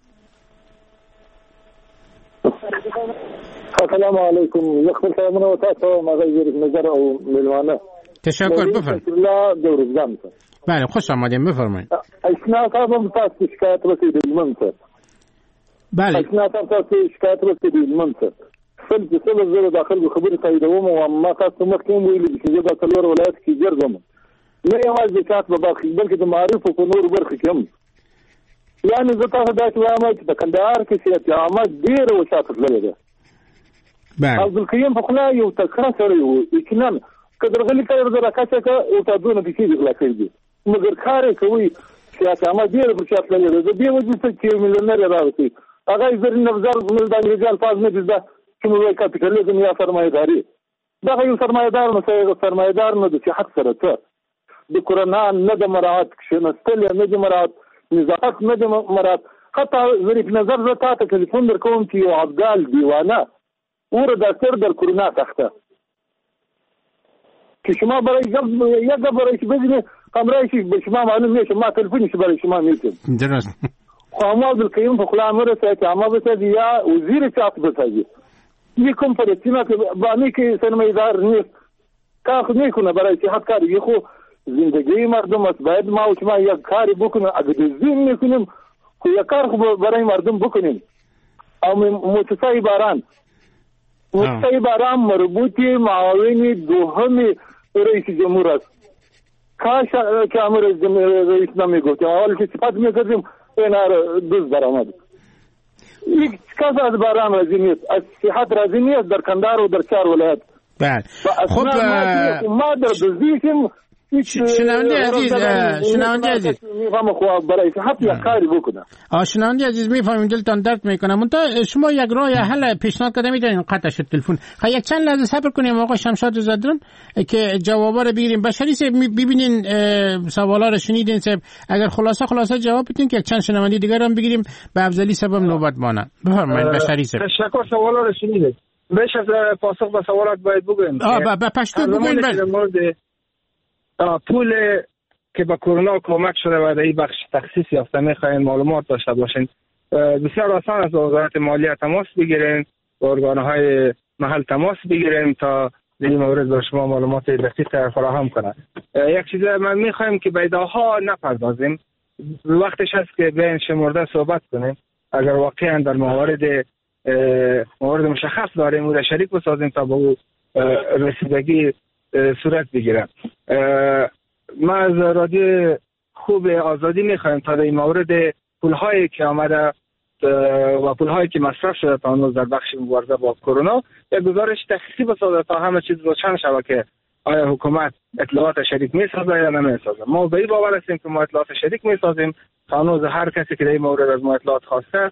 السلام علیکم. خپل سلامونه و تاسو مغیر نظر او ملوانه. تشکر بفرمایید. الله دورزدان. بله خوش آمدید بفرمایید. اشنا صاحب تاسو شکایت وکړئ د منځ بله اسناد تاسو شکایت وکړئ منځ سل زره داخل خبرې تاییدوم او ما تاسو مخکې ویلي چې زه د څلور ولایت کې ګرځم نه یوازې د کات په برخه بلکې د معارف او نور برخه کې هم یعنی زه تاسو دا چې وایم چې د کندهار کې سیاست عامه ډېره وساتل لري ده بله عبدالقیوم په خلا یو تکړه سړی و یقینا که درغلي کوي د راکاچه که او تاسو نه کیږي غلا کوي مګر کار کوي سیاست عامه ډېره وساتل لري ده د دې وجه څخه چې مليونر راوځي هغه زرین نظر ملدان رجال فاز نه دي چې موږ کاپیټالیزم یا سرمایه‌داري دا یو سرمایه‌دار نو سرمایه‌دار نه د صحت سره څه د کرونا نه د مراعات کښنستل نه د مراعات نظافت نه د مراعات حتی ظریف نظر زه تاسو ټلیفون درکوم چې یو عبدال دیوانه ور دکتر در کرونا تخته که شما برای یک برای بزنی قمرایشی به شما معلوم میشه ما تلفنش برای شما میتونم درست خامل بالقیوم په خلا امر سره چې عامه بسازي یا وزیر چاپ بسازي یکم فلسطین که بامی که سرمایه‌دار نیست کار نمیکنه برای صحت کاری خو زندگی مردم است باید ما و شما یک کاری بکنیم اگه دزدی میکنیم خو یک کار خو برای مردم بکنیم او مؤسسه باران مربوطی معاون دوم رئیس جمهور است کاش که امر رئیس نمیگفت اول که صفت میکردیم اینار دوز برآمد یک کس از باران راضی نیست از صحت راضی نیست در کندهار و در 4 ولایت بله خب ما در دزدیشیم شنونده عزیز میفهم خو برای صحت یا کاری بکنه شنونده عزیز میفهمیم دلتان درد میکنه منتها شما یک راه حل پیشنهاد کرده میدونین قطع شد تلفن یک چند لحظه صبر کنیم آقا شمشاد زادران که جوابا رو بگیریم بشری صاحب ببینین سوالا رو شنیدین صاحب اگر خلاصه جواب بدین که یک چند شنونده دیگر هم بگیریم به افضلی سبب نوبت مانه بفرمایید بشری صاحب تشکر سوالا رو شنیدید بیش از پاسخ به سوالات باید بگویم به پشتو بگوین پول که به کرونا کمک شده و در این بخش تخصیص یافته میخواین معلومات داشته باشین بسیار آسان از وزارت مالیه تماس بگیرین با ارگانهای محل تماس بگیرین تا در این مورد به شما معلومات دقیق فراهم کنه. یک چیز من میخوایم که به ایده‌ها نپردازیم وقتش هست که بین شمرده صحبت کنیم اگر واقعا در موارد مشخص داریم او را شریک بسازیم تا به او رسیدگی صورت بگیره. ما از رادیو خوب آزادی میخوایم تا در این مورد پولهایی که آمده و پولهایی که مصرف شده تا هنوز در بخش مبارزه با کرونا یک گزارش تخصیصی بسازه تا همه چیز روشن شود که آیا حکومت اطلاعات شریک میسازه یا نمیسازه. ما به این باور هستیم که ما اطلاعات شریک میسازیم تا هنوز هر کسی که در این مورد از ما اطلاعات خواسته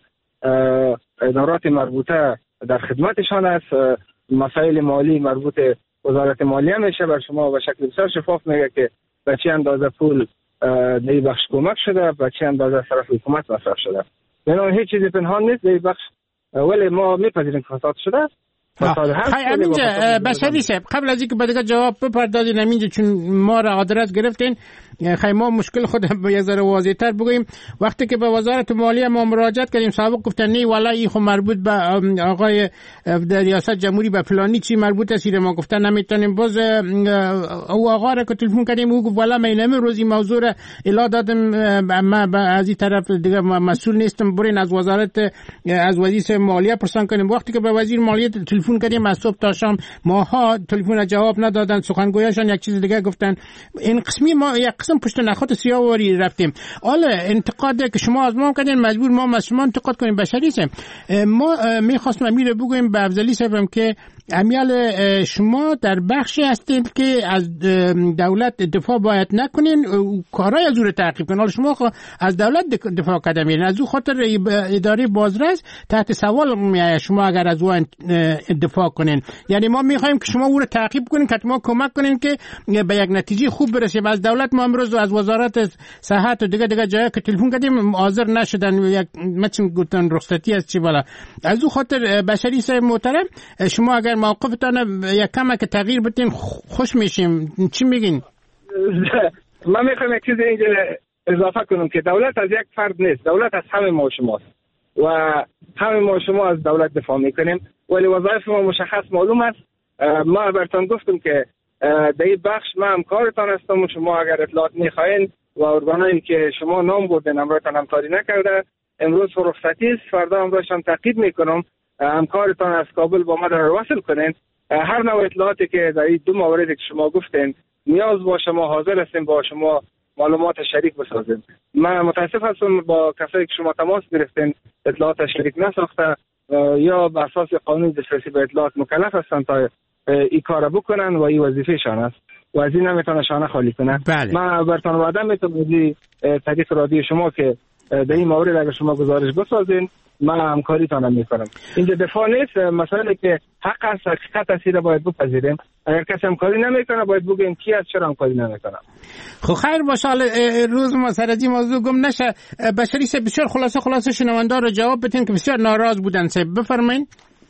ادارات مربوطه در خدمتشان است. مسائل مالی مربوط وزارت مالیه میشه بر شما به شکل بسیار شفاف میگه که به چه اندازه پول در این بخش کمک شده به چه اندازه از طرف حکومت مصرف شده. یعنی هیچ چیزی پنهان نیست در این بخش ولی ما میپذیریم که فساد شده. همینجا بشری صاحب قبل از اینکه بدگاه جواب بپردازین همینجا چون ما را آدرس گرفتین خیلی ما مشکل خود یک ذره واضح تر بگوییم وقتی که به وزارت مالیه ما مراجعت کردیم سابق گفتن نه والا این خود مربوط به آقای ریاست جمهوری به فلانی چی مربوط است ما گفتن نمیتونیم باز او آقا را که تلفن کردیم او گفت والا من روزی موضوع را اطلاع دادم ما از این طرف دیگه مسئول نیستم برین از وزارت از وزیر مالیه پرسان کنیم. وقتی که به وزیر مالیه تلفن کردیم از صبح تا شام ماها تلفن جواب ندادن سخنگویاشان یک چیز دیگه گفتن. این قسمی ما یک قسم پشت نخوت سیاوری رفتیم. حالا انتقاد که شما از ما کردین مجبور ما از شما انتقاد کنیم. بشری صاحب ما میخواستم امیر بگویم به افضلی صاحبم که امیال شما در بخشی هستید که از دولت دفاع باید نکنین کارهای از او رو تعقیب کنین. حالا شما از دولت دفاع کردین از او خاطر اداره بازرس تحت سوال میایه شما اگر از او دفاع کنین. یعنی ما میخوایم که شما او رو تعقیب کنین که ما کمک کنین که به یک نتیجه خوب برسیم. از دولت ما امروز از وزارت صحت و دیگه جایی که تلفن کردیم حاضر نشدن یک مثلا گفتن رخصتی از چی بالا. از او خاطر بشری صاحب محترم شما اگر موقفتان یک کم که تغییر بدین خوش میشیم. چی میگین؟ من میخوام یک چیز اینجا اضافه کنم که دولت از یک فرد نیست، دولت از همه ما شماست و همه ما شما از دولت دفاع میکنیم ولی وظایف ما مشخص معلوم است. ما براتون گفتم که در این بخش ما همکارتان هستم و شما اگر اطلاعات میخواین و ارگانایی که شما نام بردین امراتان همکاری نکرده امروز رخصتی است، فردا هم داشتم تعقیب میکنم همکارتان از کابل با ما را وصل کنین. هر نوع اطلاعاتی که در این 2 موردی که شما گفتین نیاز باشه ما حاضر هستیم با شما معلومات شریک بسازیم. من متاسف هستم با کسایی که شما تماس گرفتین اطلاعات شریک نساخته یا بر اساس قانون دسترسی به اطلاعات مکلف هستن تا این کار بکنن و این وظیفه شان است و از این نمیتونه شانه خالی کنن. من برتون وعده میتونم طریق رادیو شما که در این مورد اگر شما گزارش بسازین من همکاریتان میکنم. اینجا دفاع نیست، مسئله که حق است، حقیقت است، را باید بپذیریم. اگر کسی همکاری نمیکنه باید بگیم کی است چرا همکاری نمیکنه. خب خیر باشه، روز ما سر این موضوع گم نشه. بشری صاحب بسیار خلاصه شنونده رو جواب بدین که بسیار ناراض بودن. صاحب بفرمایید.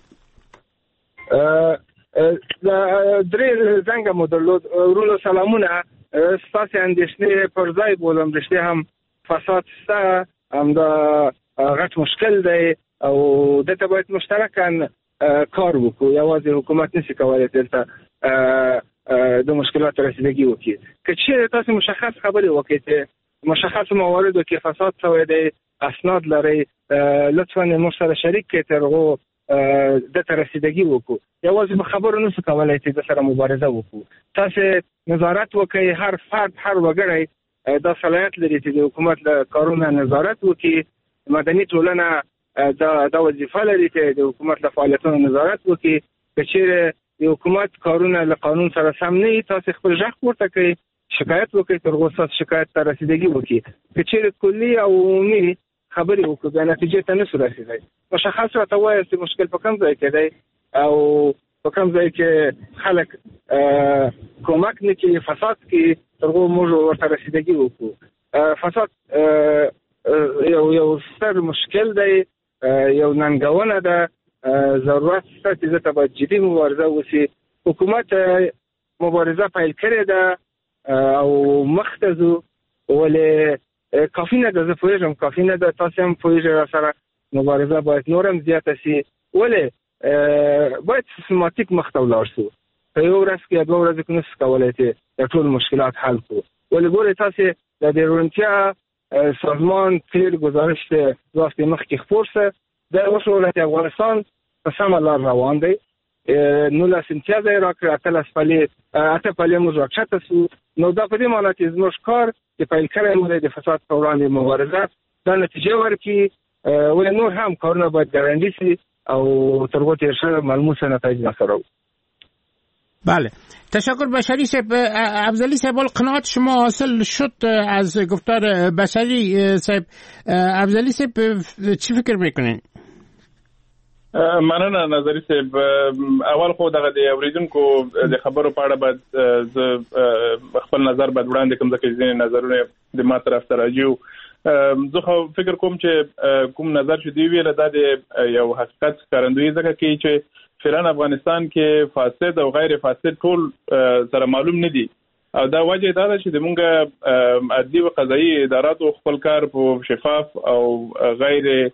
درې زنګ مو درلود ورونو سلامونه. ستاسې اندېښنې پر ځای بولم، رښتیا هم فساد شته، همدا غټ مشکل دی او دلته باید مشترکاً کار وکړو. یوازې حکومت نشي کولی دلته د مشکلاتو رسیدګي وکړي. که چېرې تاسې مشخص خبرې وکړئ چې مشخص مواردو کې فساد شوی دی، اسناد لرئ، لطفاً موږ سره شریک کړئ تر هغو دته رسیدګي وکړو. یوازې په خبرو نشو کولی چې د سره مبارزه وکړو. تاسې نظارت وکړئ، هر فرد هر وګړی دا صلاحیت لري چې د حکومت له کارونه نظارت وکړي. مدني ټولنه دا وظیفه لري چې د حکومت له فعالیتونو نظارت وکړي. که چیرې د حکومت کارونه له قانون سره سم نه وي تاسې خپل غږ پورته کړئ، شکایت وکړئ، تر هغو ستاسو شکایت ته رسیدګي وکړي. که چیرې کلي او عمومي خبرې وکړو بیا نتیجې ته نشو رسېدی، مشخص راته ووایاست چې مشکل په کوم ځای کې دی او په کوم ځای کې خلک کومک نه کوي، فساد کوي، تر هغو موږ ورته رسیدګي وکړو. فساد یو ستر مشکل دی، یو ننګونه ده، ضرورت شته چې دلته باید جدي مبارزه وشي. حکومت مبارزه پیل کړې ده او مخته ځو، ولې کافي نه ده. زه پوهېږم کافي نه ده، تاسې هم پوهېږئ راسره مبارزه باید نور هم زیاته شي، ولې باید سیستماتیک مخته ولاړ شو. په یو ورځ کې یا 2 ورځې کې نشو کولی چې د ټول مشکلات حل کړو. ولې ګورئ تاسې د دې روڼتیا سازمان تیر گزارش وقتی مخکې خپور شه د اوس ولایت افغانستان په سمه لار روان دی. 19 امتیاز یې راکړ، 8 پلې موږ راکښته شو. نو دا په دې معنی چې زموږ کار چې پیل کړی مو د فساد په وړاندې مبارزه دا نتیجه ورکړي، ولې نور هم کارونه باید ګړندي شي او تر هغو تېر شوي ملموس نتایج ناسره. بله، تشکر بشری صاحب. افضلی صاحب، قناعت شما حاصل شد از گفتار بشری صاحب. افضلی صاحب چی فکر میکنین؟ مننه نظری صاحب. اول خو دغه د اوریدونکو د خبرو په اړه باید زه خپل نظر باید وړاندې کوم، ځکه ځینې نظرونه د ما طرف ته راځي. زه خو فکر کوم چې کوم نظر چې دی ویل دا د یو حقیقت ښکارندویي ځکه کوي چې فعلا افغانستان کې فاسد او غیر فاسد ټول سره معلوم نه دي، او دا وجه دا ده چې زموږ عدلي او قضایي اداراتو خپل کار په شفاف او غیر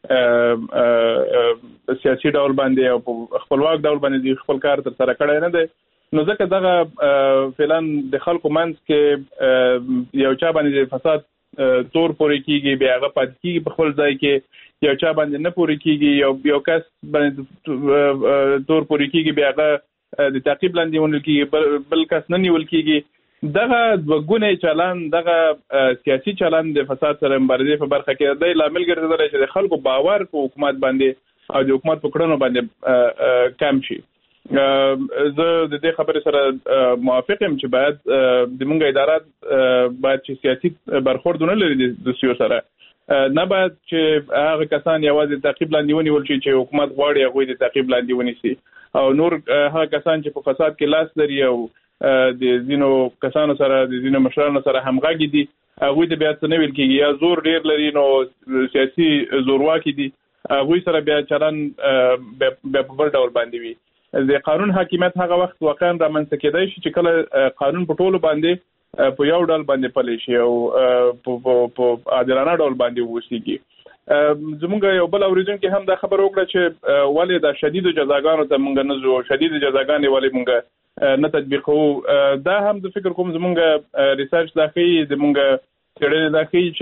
سیاسي ډول باندې او په خپلواک ډول باندې خپل کار تر سره کړی نه دی. نو ځکه دغه فعلا د خلکو منځ کې یو چا باندې فساد تور پورې کیږي، بیا هغه پاتې کیږي په خپل ځای کې، یو چا باندې نه پورې کیږي، یو کس باندې تور پورې کیږي، بیا هغه د تعقیب لاندې ونیول کیږي، بل کس نه نیول کیږي. دغه دوګونی چلند، دغه سیاسي چلند د فساد سره مبارزې په برخه کې دی لامل ګرځېدلی چې د خلکو باور په حکومت باندې او د حکومت په کړنو باندې کم شي. زه د دې خبرې سره موافق یم چې باید زموږ ادارات باید چې سیاسي برخورد ونه لري د سیو سره، نه باید چې هغه کسان یوازې تعقیب لاندې ونیول شي چې حکومت غواړي هغوی د تعقیب لاندې ونیسي، او نور هغه کسان چې په فساد کې لاس لري او د ځینو کسانو سره د ځینو مشرانو سره همغږي دي هغوی ته بیا څه نه ویل کېږي، یا زور ډېر لري نو سیاسي زورواکي دي هغوی سره بیا چلن بیا په بل ډول باندې وي. د قانون حاکمیت هغه وخت واقعا رامنځته کېدای شي چې کله قانون په ټولو باندې په یو ډول باندې پلی شي او په عادلانه ډول باندې ووسیږي. زمونږ یو بل اوریدونکي هم دا خبر وکړه چې ولې دا شدید جزاګانو ته مونږ نه ځو، شدید جزاګانې ولې مونږ نه تطبیقوو. دا هم د فکر کوم زمونږ ریسرچ دا ښیي، زمونږ څېړنې دا ښیي چې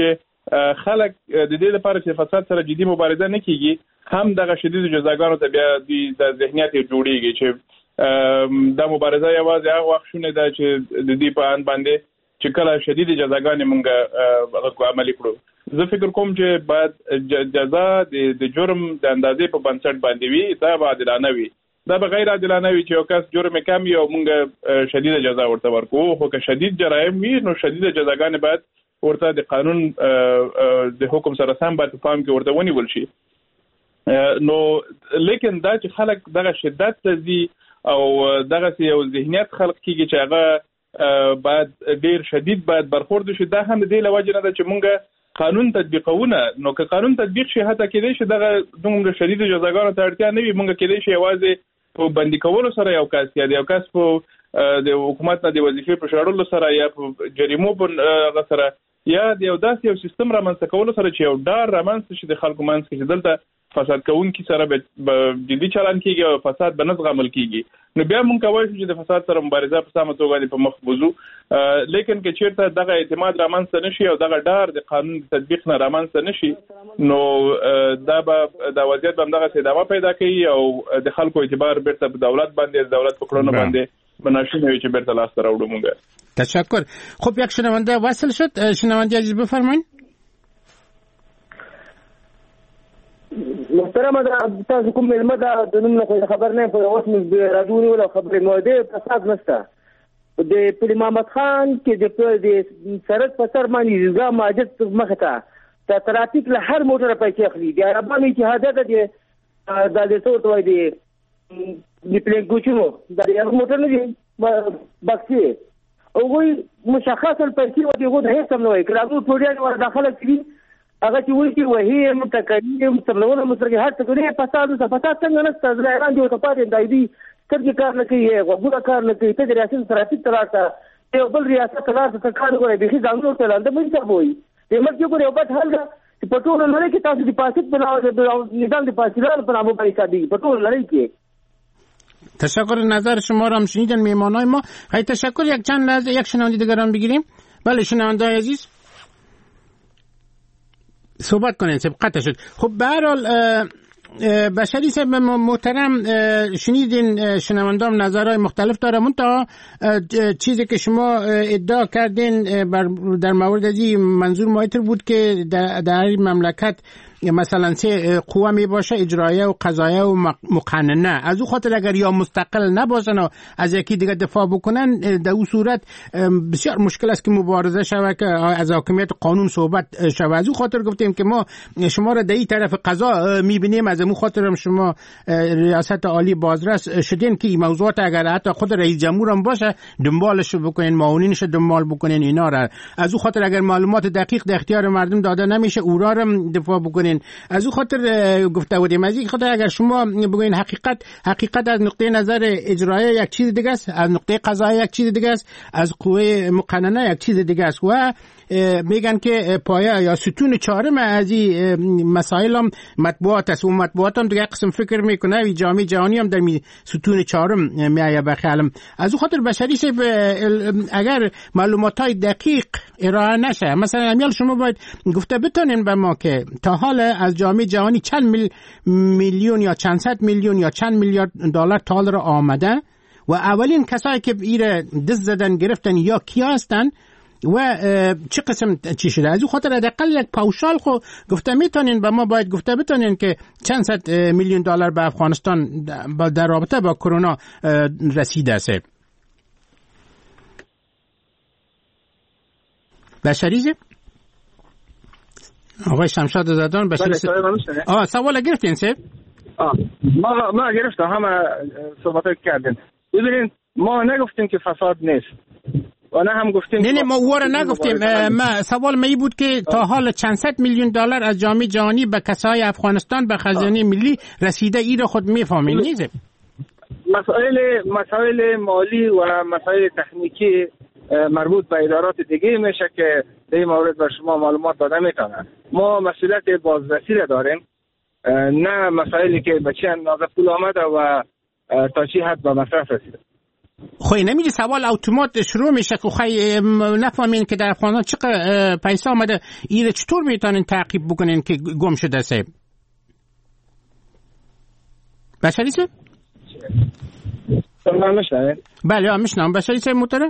خلک د دې لپاره چې فساد سره جدي مبارزه نه کیږي هم دغه شدید جزاګانو ته بیا د ذهنیت جوړیږي چې د مبارزه یوازې هغه وخت شونه ده چې د دې په ان باندې چې کله شدید جزاګانې مونږ عملي کړو. زه فکر کوم چې باید جزا د جرم د اندازې په بنسټ باندې وي، دا به عادلانه وي. دا به غیر عادلانه وي چې یو کس جرم کم وي او مونږ شدید جزا ورته ورکو. خو که شدید جرایم وي نو شدید جزاګانې باید ورته د قانون د حکم سره سم باید په پام کې ورته ونیول شي. نو لیکن دا چې خلک دغه شدت ته ځي او دغه یو ذهنیت خلق کیږي چې هغه باید ډیر شدید باید برخورد شي، دا هم د دې لوجه نه ده چې مونږ قانون تطبیقونه. نو که قانون تطبیق شي حتی کېدای شي دغه دومره شدید جزاګانو ته اړتیا نه وي. مونږ کېدای شي یوازې په بندي کولو سره یو کس یا یو کس په د حکومت نه د وظیفې په شړلو سره یا په جریمو په سره یا د یو داسې یو سیستم رامنځته کولو سره چې یو ډار رامنځته شي د خلکو منځ کې چې دلته فساد کوونکي سره به جدي چلند کیږي او فساد به نه زغمل کیږي. نو بیا مونږ کولی شو چې د فساد سره مبارزه په سمه توګه په مخ بوزو. لیکن که چیرته دغه اعتماد رامنځته نشي او دغه ډار د قانون د تطبیق نه رامنځته نشي نو دا به د وضعیت به همدغسې ادامه پیدا کوي او د خلکو اعتبار بیرته په دولت باندې د دولت په کړنو باندې بناشونه وي چې بیرته لاسته راوړو مونږ. تشکر. خب یک شنونده وصل شد. شنونده عزیز بفرمایید. محترم تاسو کوم علمه د نوم نه خبر نه په اوس موږ راځو ولا خبرې موده فساد نشته د پلی محمد خان کې د سرک په سر باندې ځګه ماجد مخه ته ترافیک له هر موټر پیسې اخلي. د عربانو اجتهاد د څه توای دی د پلی ګوچو د یو موټر نه دی بکسي او وی مشخص الپرسي و دیغه د هیڅ نه وای کړه ټولې ور داخله کړي هغه چې وایي چې وهي متکلم سملونه مسرګي هر څه کوي فساد څنګه نشته ځایان دی او کپاره دایدي سترګې کار نه کوي وګړه کار نه کوي ته د ریاست ترافیک تراته یو بل ریاست تراته کار کوي به ځانونو ته لاندې مې څه وایي د مرګ یو یو بل حل چې په ټول لړۍ کې تاسو د پاسیت په نظام د پاسیدار په نامه باندې کاندي په ټول لړۍ کې. تشکر. نظر شما را هم شنیدن میهمانای ما. خیلی تشکر. یک چند لحظه یک شنونده دیگر هم بگیریم. بله شنونده عزیز صحبت کنین سب قطع شد. خب به هر حال بشری صاحب محترم شنیدین شنوندام نظرهای مختلف داره. منتها چیزی که شما ادعا کردین در مورد ازی منظور مایتر بود که در این مملکت مثلا سه قوه می باشه اجرایه و قضایه و مقننه. از او خاطر اگر یا مستقل نباشن و از یکی دیگه دفاع بکنن در اون صورت بسیار مشکل است که مبارزه شود که از حاکمیت قانون صحبت شود. از او خاطر گفتیم که ما شما را در این طرف قضا میبینیم. از اون خاطر هم شما ریاست عالی بازرس شدین که این موضوعات اگر حتی خود رئیس جمهور هم باشه دنبالش بکنین، معاونینش دنبال بکنین اینا را. از او خاطر اگر معلومات دقیق در اختیار مردم داده نمیشه او را هم دفاع بکنین. از او خاطر گفته بودیم از این خاطر اگر شما بگوین حقیقت از نقطه نظر اجرایی یک چیز دیگه است، از نقطه قضایی یک چیز دیگه است، از قوه مقننه یک چیز دیگه است و میگن که پایه یا ستون چهارم از این مسائل هم مطبوعات است و مطبوعات هم دیگه قسم فکر میکنه و جامعه جهانی هم در ستون چهارم میایه بخیالم. از او خاطر بشری شب اگر معلومات های دقیق ارائه نشه مثلا امیال شما باید گفته بتونین به ما که تا حال از جامعه جهانی چند میلیون یا چند صد میلیون یا چند میلیارد دلار تا حال را آمده و اولین کسایی که ایره دست زدن گرفتن یا کیا هستن و چه قسم چی شده. از او خاطر حداقل یک پاوشال خو گفته میتونین به ما باید گفته بتونین که چند صد میلیون دلار به افغانستان در رابطه با کرونا رسیده است. بشریزه آقای شمشاد زدان بشری سوال گرفتین سه؟ ما گرفتم همه صحبت کردیم. ببینید ما نگفتیم که فساد نیست و نه هم گفتیم نه ما واره نگفتیم. ما سوال می بود که تا حال چند صد میلیون دلار از جامعه جهانی به کسای افغانستان به خزانه ملی رسیده ای را خود میفهمین نیست؟ مسائل مالی و مسائل تکنیکی مربوط به ادارات دیگه میشه که در این مورد به شما معلومات داده میتونن. ما مسئولیت بازرسی را داریم نه مسائلی که به چه اندازه پول آمده و تا چی حد به مصرف رسیده. خوی نمیگه سوال اتومات شروع میشه که خوی نفهمین که در افغانستان چقدر پیسه آمده، ایره چطور میتونین تعقیب بکنین که گم شده سه؟ بشری سه؟ بله میشنم. بشری سه محترم؟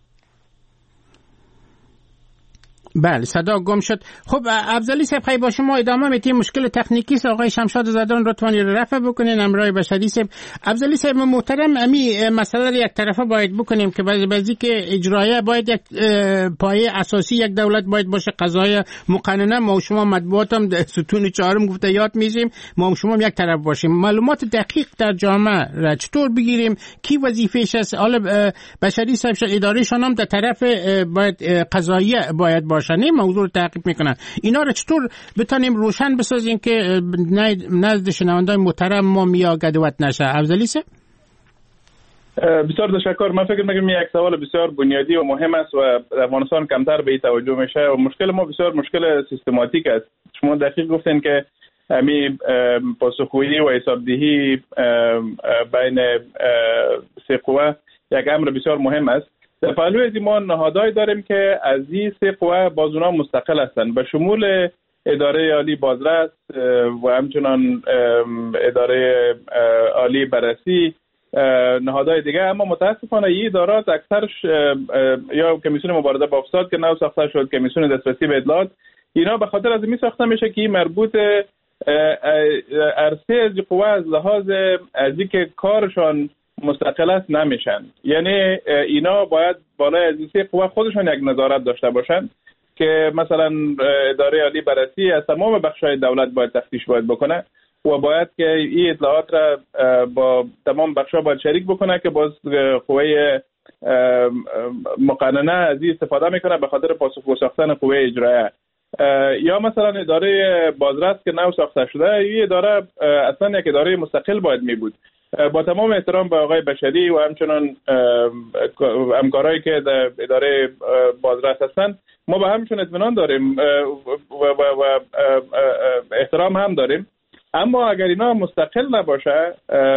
بله صدا گم شد. خب افضلی صاحب خیلی با شما ادامه میتیم. مشکل تکنیکی است. آقای شمشاد زدان لطفاً رفع بکنین امرای بشری صاحب. افضلی صاحب محترم، امی مسئله رو یک طرفه باید بکنیم که بعضی که اجرایه باید یک پایه اساسی یک دولت باید باشه، قضایه مقننه. ما و شما مطبوعات هم ستون 4 گفته یاد میشیم، ما و شما یک طرف باشیم. معلومات دقیق در جامعه را چطور بگیریم، کی وظیفه‌اش است؟ حالا بشری صاحب ادارهشان هم در طرف باید قضاییه باید باشه، نه موضوع رو تعقیب میکنن. اینا رو چطور بتونیم روشن بسازیم که نزد شنوندگان محترم ما میاگدوت نشه؟ افضلی سه؟ بسیار تشکر. من فکر میکنم یک سوال بسیار بنیادی و مهم است و افغانستان کمتر به این توجه میشه و مشکل ما بسیار مشکل سیستماتیک است. شما دقیق گفتین که همین پاسخگویی و حسابدهی بین سه قوه یک امر بسیار مهم است. در پهلوی از ما نهادهایی داریم که از این سه قوه باز اونا مستقل هستند، به شمول اداره عالی بازرس و همچنان اداره عالی بررسی، نهادهای دیگه. اما متاسفانه این ادارات اکثرش یا کمیسیون مبارزه با فساد که نو ساخته شد، کمیسیون دسترسی به اطلاعات، اینا به خاطر از این ساخته میشه که این مربوط عرصه از قوه از لحاظ از اینکه کارشان مستقل است نمیشن. یعنی اینا باید بالای از این سه قوه خودشان یک نظارت داشته باشن که مثلا اداره عالی بررسی از تمام بخش‌های دولت باید تفتیش باید بکنه و باید که این اطلاعات را با تمام بخش‌ها باید شریک بکنه که باز قوه مقننه از این استفاده میکنه به خاطر پاسخگو ساختن قوه اجرایه. یا مثلا اداره بازرس که نو ساخته شده، این اداره اصلا یک اداره مستقل باید می بود. با تمام احترام به آقای بشری و همچنان همکارایی که در اداره بازرس هستند، ما به همشون اطمینان داریم و احترام هم داریم، اما اگر اینا مستقل نباشه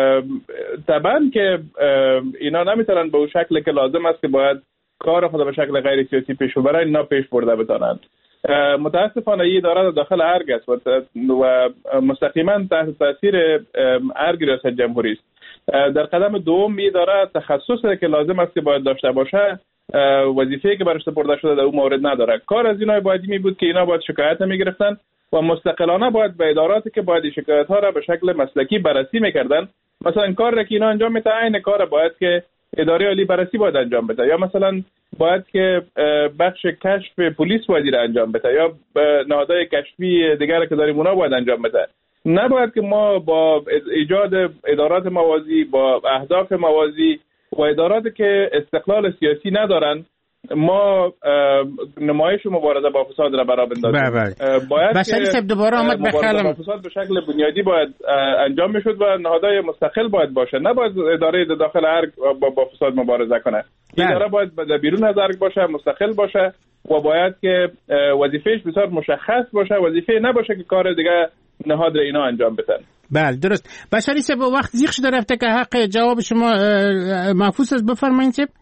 طبعا که اینا نمیتونن به اون شکل که لازم است که باید کار خود به شکل غیر سیاسی پیش ببرن، اینا پیش برده بتانند. متاسفانه این اداره داخل ارگ است و مستقیما تحت تاثیر ارگ ریاست جمهوری است. در قدم دوم این اداره تخصصی که لازم است که باید داشته باشه، وظیفه‌ای که برش سپرده شده در اون مورد نداره. کار از اینا باید می بود که اینا باید شکایت نمیگرفتن و مستقلانه باید به اداراتی که باید شکایت ها را به شکل مسلکی بررسی میکردن، مثلا کار را که اینا انجام میده عین کار باید که اداره عالی بررسی باید انجام بده، یا مثلا باید که بخش کشف پلیس باید را انجام بده، یا نهادهای کشفی دیگر که داریم اونا باید انجام بده. نباید که ما با ایجاد ادارات موازی با اهداف موازی و اداراتی که استقلال سیاسی ندارن ما نمایش مبارزه با فساد را برا بندازیم. باید بشری صاحب دوباره آمد به خیالم فساد به شکل بنیادی باید انجام میشد و نهادهای مستقل باید باشه، نباید اداره داخل ارگ با فساد مبارزه کنه. این اداره باید بیرون از ارگ باشه، مستقل باشه و باید که وظیفهش بسیار مشخص باشه، وظیفه نباشه که کار دیگه نهاد اینا انجام بدن. بله درست. بشری صاحب وقت زیغ شده رفته که حق جواب شما محفوظ است، بفرمایید صاحب.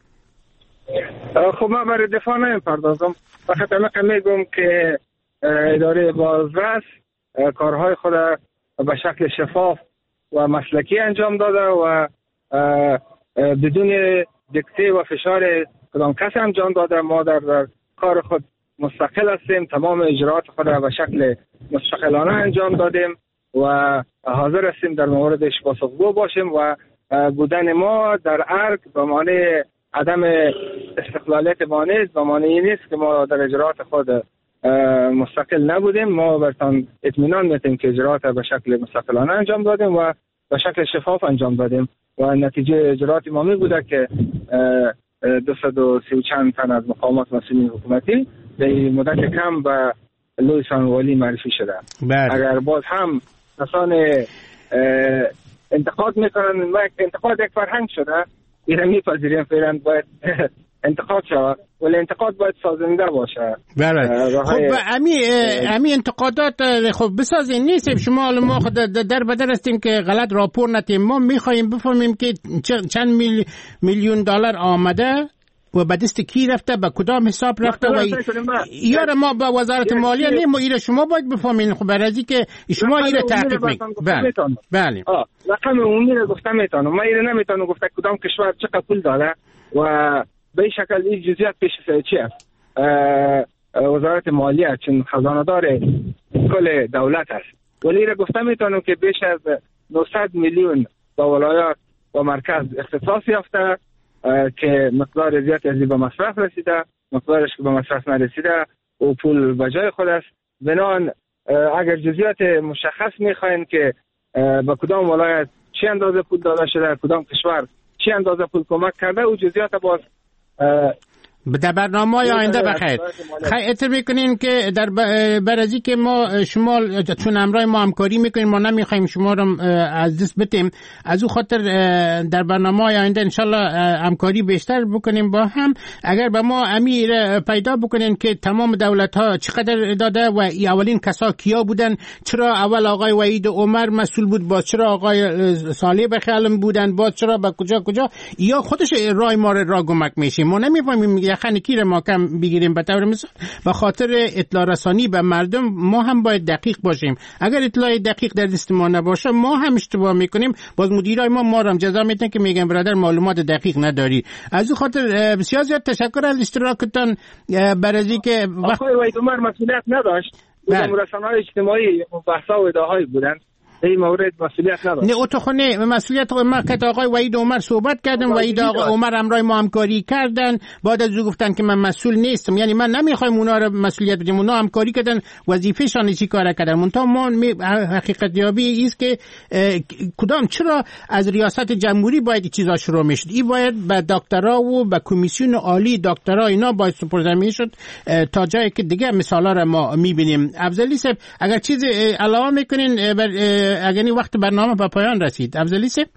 خب من برای دفاع نمیپردازم، فقط میگم که اداره بازرس کارهای خود به شکل شفاف و مسلکی انجام داده و بدون دکته و فشار کدام کس انجام داده. ما در کار خود مستقل هستیم، تمام اجراءات خود را به شکل مستقلانه انجام دادیم و حاضر هستیم در موردش پاسخگو باشیم و بودن ما در ارگ به معنی عدم استقلالیت ما نیست، به معنی نیست که ما در اجراءات خود مستقل نبودیم. ما برتان اطمینان میتیم که اجراءات به شکل مستقلانه انجام دادیم و به شکل شفاف انجام دادیم و نتیجه اجراءات ما می بوده که 230 چند تن از مقامات مسئولین حکومتی در مدت کم به لوی سانوالی معرفی شده. اگر باز هم کسان انتقاد میکنن، انتقاد یک فرهنگ شده، اینا میپذیریم، فعلا باید انتقاد شود، ولی انتقاد باید سازنده باشه. بله. خب امی انتقادات خب بسازین نیست. شما ما در بدر هستیم که غلط راپور ندیم. ما میخوایم بفهمیم که چند میلیون دلار آمده و به دست کی رفته، به کدام حساب رفته و یار ما با وزارت مالیه نیم. ایره شما باید بفهمین. خب برای که شما ایره تعقیب میکنید. بله. رقم عمومی رو گفتم میتونم. ما ایره نمیتونم گفته کدام کشور چقدر پول داره و به این شکل این جزئیات پیش چی است. وزارت مالیه چون خزانه دار کل دولت است. ولی ایره گفتم میتونم که بیش از 900 میلیون با ولایات و مرکز اختصاص یافته که مقدار زیادی از به مصرف رسیده، مقدارش که به مصرف نرسیده و پول به جای خود است. بنابراین اگر جزئیات مشخص میخواین که به کدام ولایت چی اندازه پول داده شده، کدام کشور چی اندازه پول کمک کرده، و جزئیات باز در برنامه آینده بخیر. خیلی میکنین که در برازی که ما شما چون امرای ما همکاری میکنین، ما نمیخوایم شما رو از دست بدیم. از او خاطر در برنامه آینده انشالله همکاری بیشتر بکنیم با هم. اگر به ما امیر پیدا بکنین که تمام دولت ها چقدر داده و اولین کسا کیا بودن، چرا اول آقای وحید عمر مسئول بود، با چرا آقای صالح بخیالم بودن، با چرا با کجا یا خودش رای ما را گمک میشیم. ما نمیفهمیم یخنکی رو ما کم بگیریم. به طور مثال به خاطر اطلاع رسانی به مردم ما هم باید دقیق باشیم. اگر اطلاع دقیق در دست ما نباشه ما هم اشتباه میکنیم. باز مدیرای ما رو جزا میدن که میگن برادر معلومات دقیق نداری. از این خاطر بسیار زیاد تشکر از اشتراکتان. برای که آقای وحید عمر مسئولیت نداشت. رسانه‌های اجتماعی بحث‌ها و ادعاهای بودن. این مورد مسئولیت نداشت. نه اتخونه مسئولیت ما که آقای وحید عمر صحبت کردم، وحید عمر همراه ما همکاری کردن، بعد از او گفتن که من مسئول نیستم. یعنی من نمیخوایم اونا رو مسئولیت بدیم، اونا همکاری کردن، وظیفه‌شان چی کار کردن. منتها ما حقیقت یابی است که کدام چرا از ریاست جمهوری باید چیزا شروع میشد. این باید به دکترا و به کمیسیون عالی دکترا اینا باید سپرده میشد تا جایی که دیگه مثالا رو ما میبینیم. افضلی صاحب اگر چیز علاوه میکنین اگر این وقت برنامه به پایان رسید. افضلی صاحب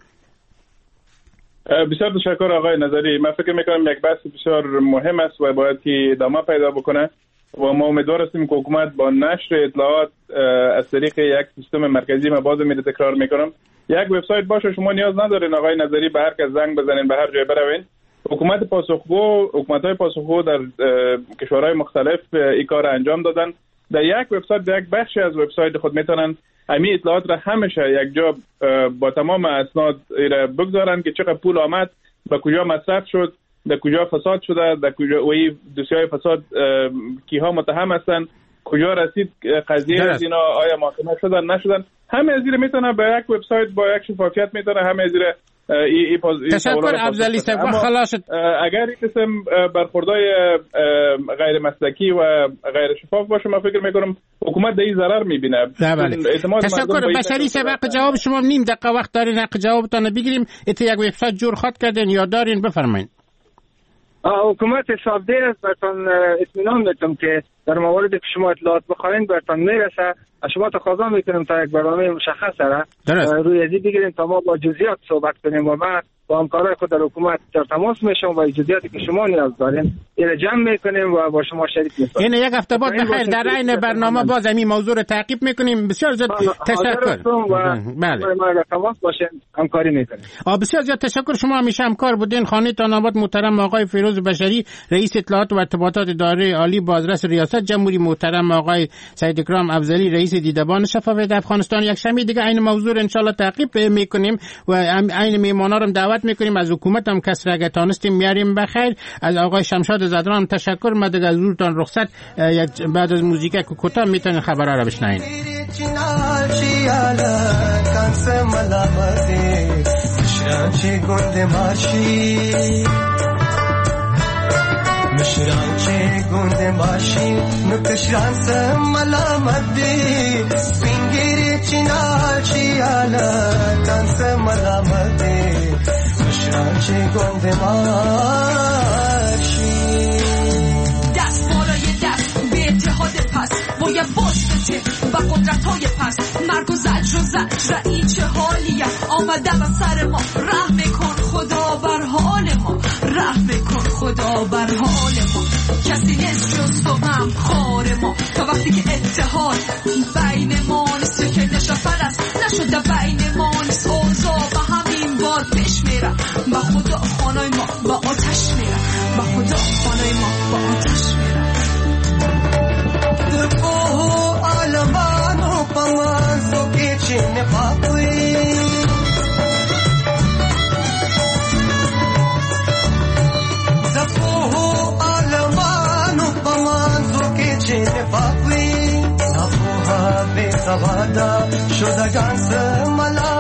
بسیار تشکر آقای نظری. من فکر میکنم یک بحث بسیار مهم است و باید که ادامه پیدا بکنه و ما امیدوار هستیم که حکومت با نشر اطلاعات از طریق یک سیستم مرکزی، ما باز میره تکرار میکنم، یک وبسایت باشه. شما نیاز ندارین آقای نظری به هر کس زنگ بزنین، به هر جای بروین. حکومت‌های پاسخگو در کشورهای مختلف این کار انجام دادن. در یک وبسایت، در یک بخشی از وبسایت خود میتونن همین اطلاعات را همیشه یک جا با تمام اسناد بگذارن که چقدر پول آمد، به کجا مصرف شد، در کجا فساد شده، در کجا و دوسیای فساد کیها متهم هستن، کجا رسید قضیه از اینا، آیا محاکمه شدن نشدن. همه از این میتونه به یک وبسایت با یک شفافیت میتونه همه از تشکر افضلی صاحب. خلاص اگر این قسم برخوردهای غیر مسلکی و غیر شفاف باشه، من فکر میکنم حکومت در این ضرر میبینه. تشکر بشری صاحب. حق جواب شما نیم دقیقه وقت دارین، حق جوابتان بگیریم. یک وبسایت جور خاط کردین یا دارین؟ بفرمایید. حکومت حسابدار است. براتون اطمینان میدم که در مواردی که شما اطلاعات بخواین براتون میرسه. شما تقاضا میکنیم تا یک برنامه مشخص روی ازی بگیریم تا ما با جزئیات صحبت کنیم و ما با همکارای خود در حکومت در تماس میشیم و جزئیاتی که شما نیاز دارین این جمع میکنیم و با شما شریک میشیم. یعنی یک هفته بعد بخیر در عین برنامه باز همین موضوع رو تعقیب میکنیم. بسیار زیاد تشکر. بله ما در تماس باشیم، همکاری میکنیم. بسیار زیاد تشکر. شما همیشه همکار بودین. خانه تان آباد. محترم آقای فیروز بشری رئیس اطلاعات و ارتباطات اداره عالی بازرس ریاست جمهوری، محترم آقای سید اکرام افضلی رئیس دیدبان شفافیت افغانستان. یک شنبه دیگه این موضوع ان شاء الله تعقیب میکنیم و این میهمانا رو دعوت میکنیم. از حکومت هم کس را اگه تانستیم میاریم بخیر. از آقای شمشاد زدران تشکر. ما دیگه از روتان رخصت بعد از موزیک کوتاه میتونین خبرها رو بشنوین. مشران چه گنده باشی نکشران سم ملامت دی سپینگیری چینال چیالا کن سم ملامت دی مشران چه گنده باشی دست بالای دست به اتحاد پس باید باشته با قدرت های پس مرگ و زجر چه حالیه آمده و سر ما رحم کن خدا بر حال ما رحم کن خدا بر حال ما، کسی نیست جز تو هم خار ما. تا وقتی که اتحاد بین ما نیست که نشافر است نشده بین ما نیست، اوضاع به همین باد پیش میره. با خدا خانای ما با آتش میره، با خدا خانای ما با آتش میره. دفو عالمانو پمازو که چین پاپوی، دفو عالمانو پمازو که چین پاپوی، نفوها به سوادا شدگان سملا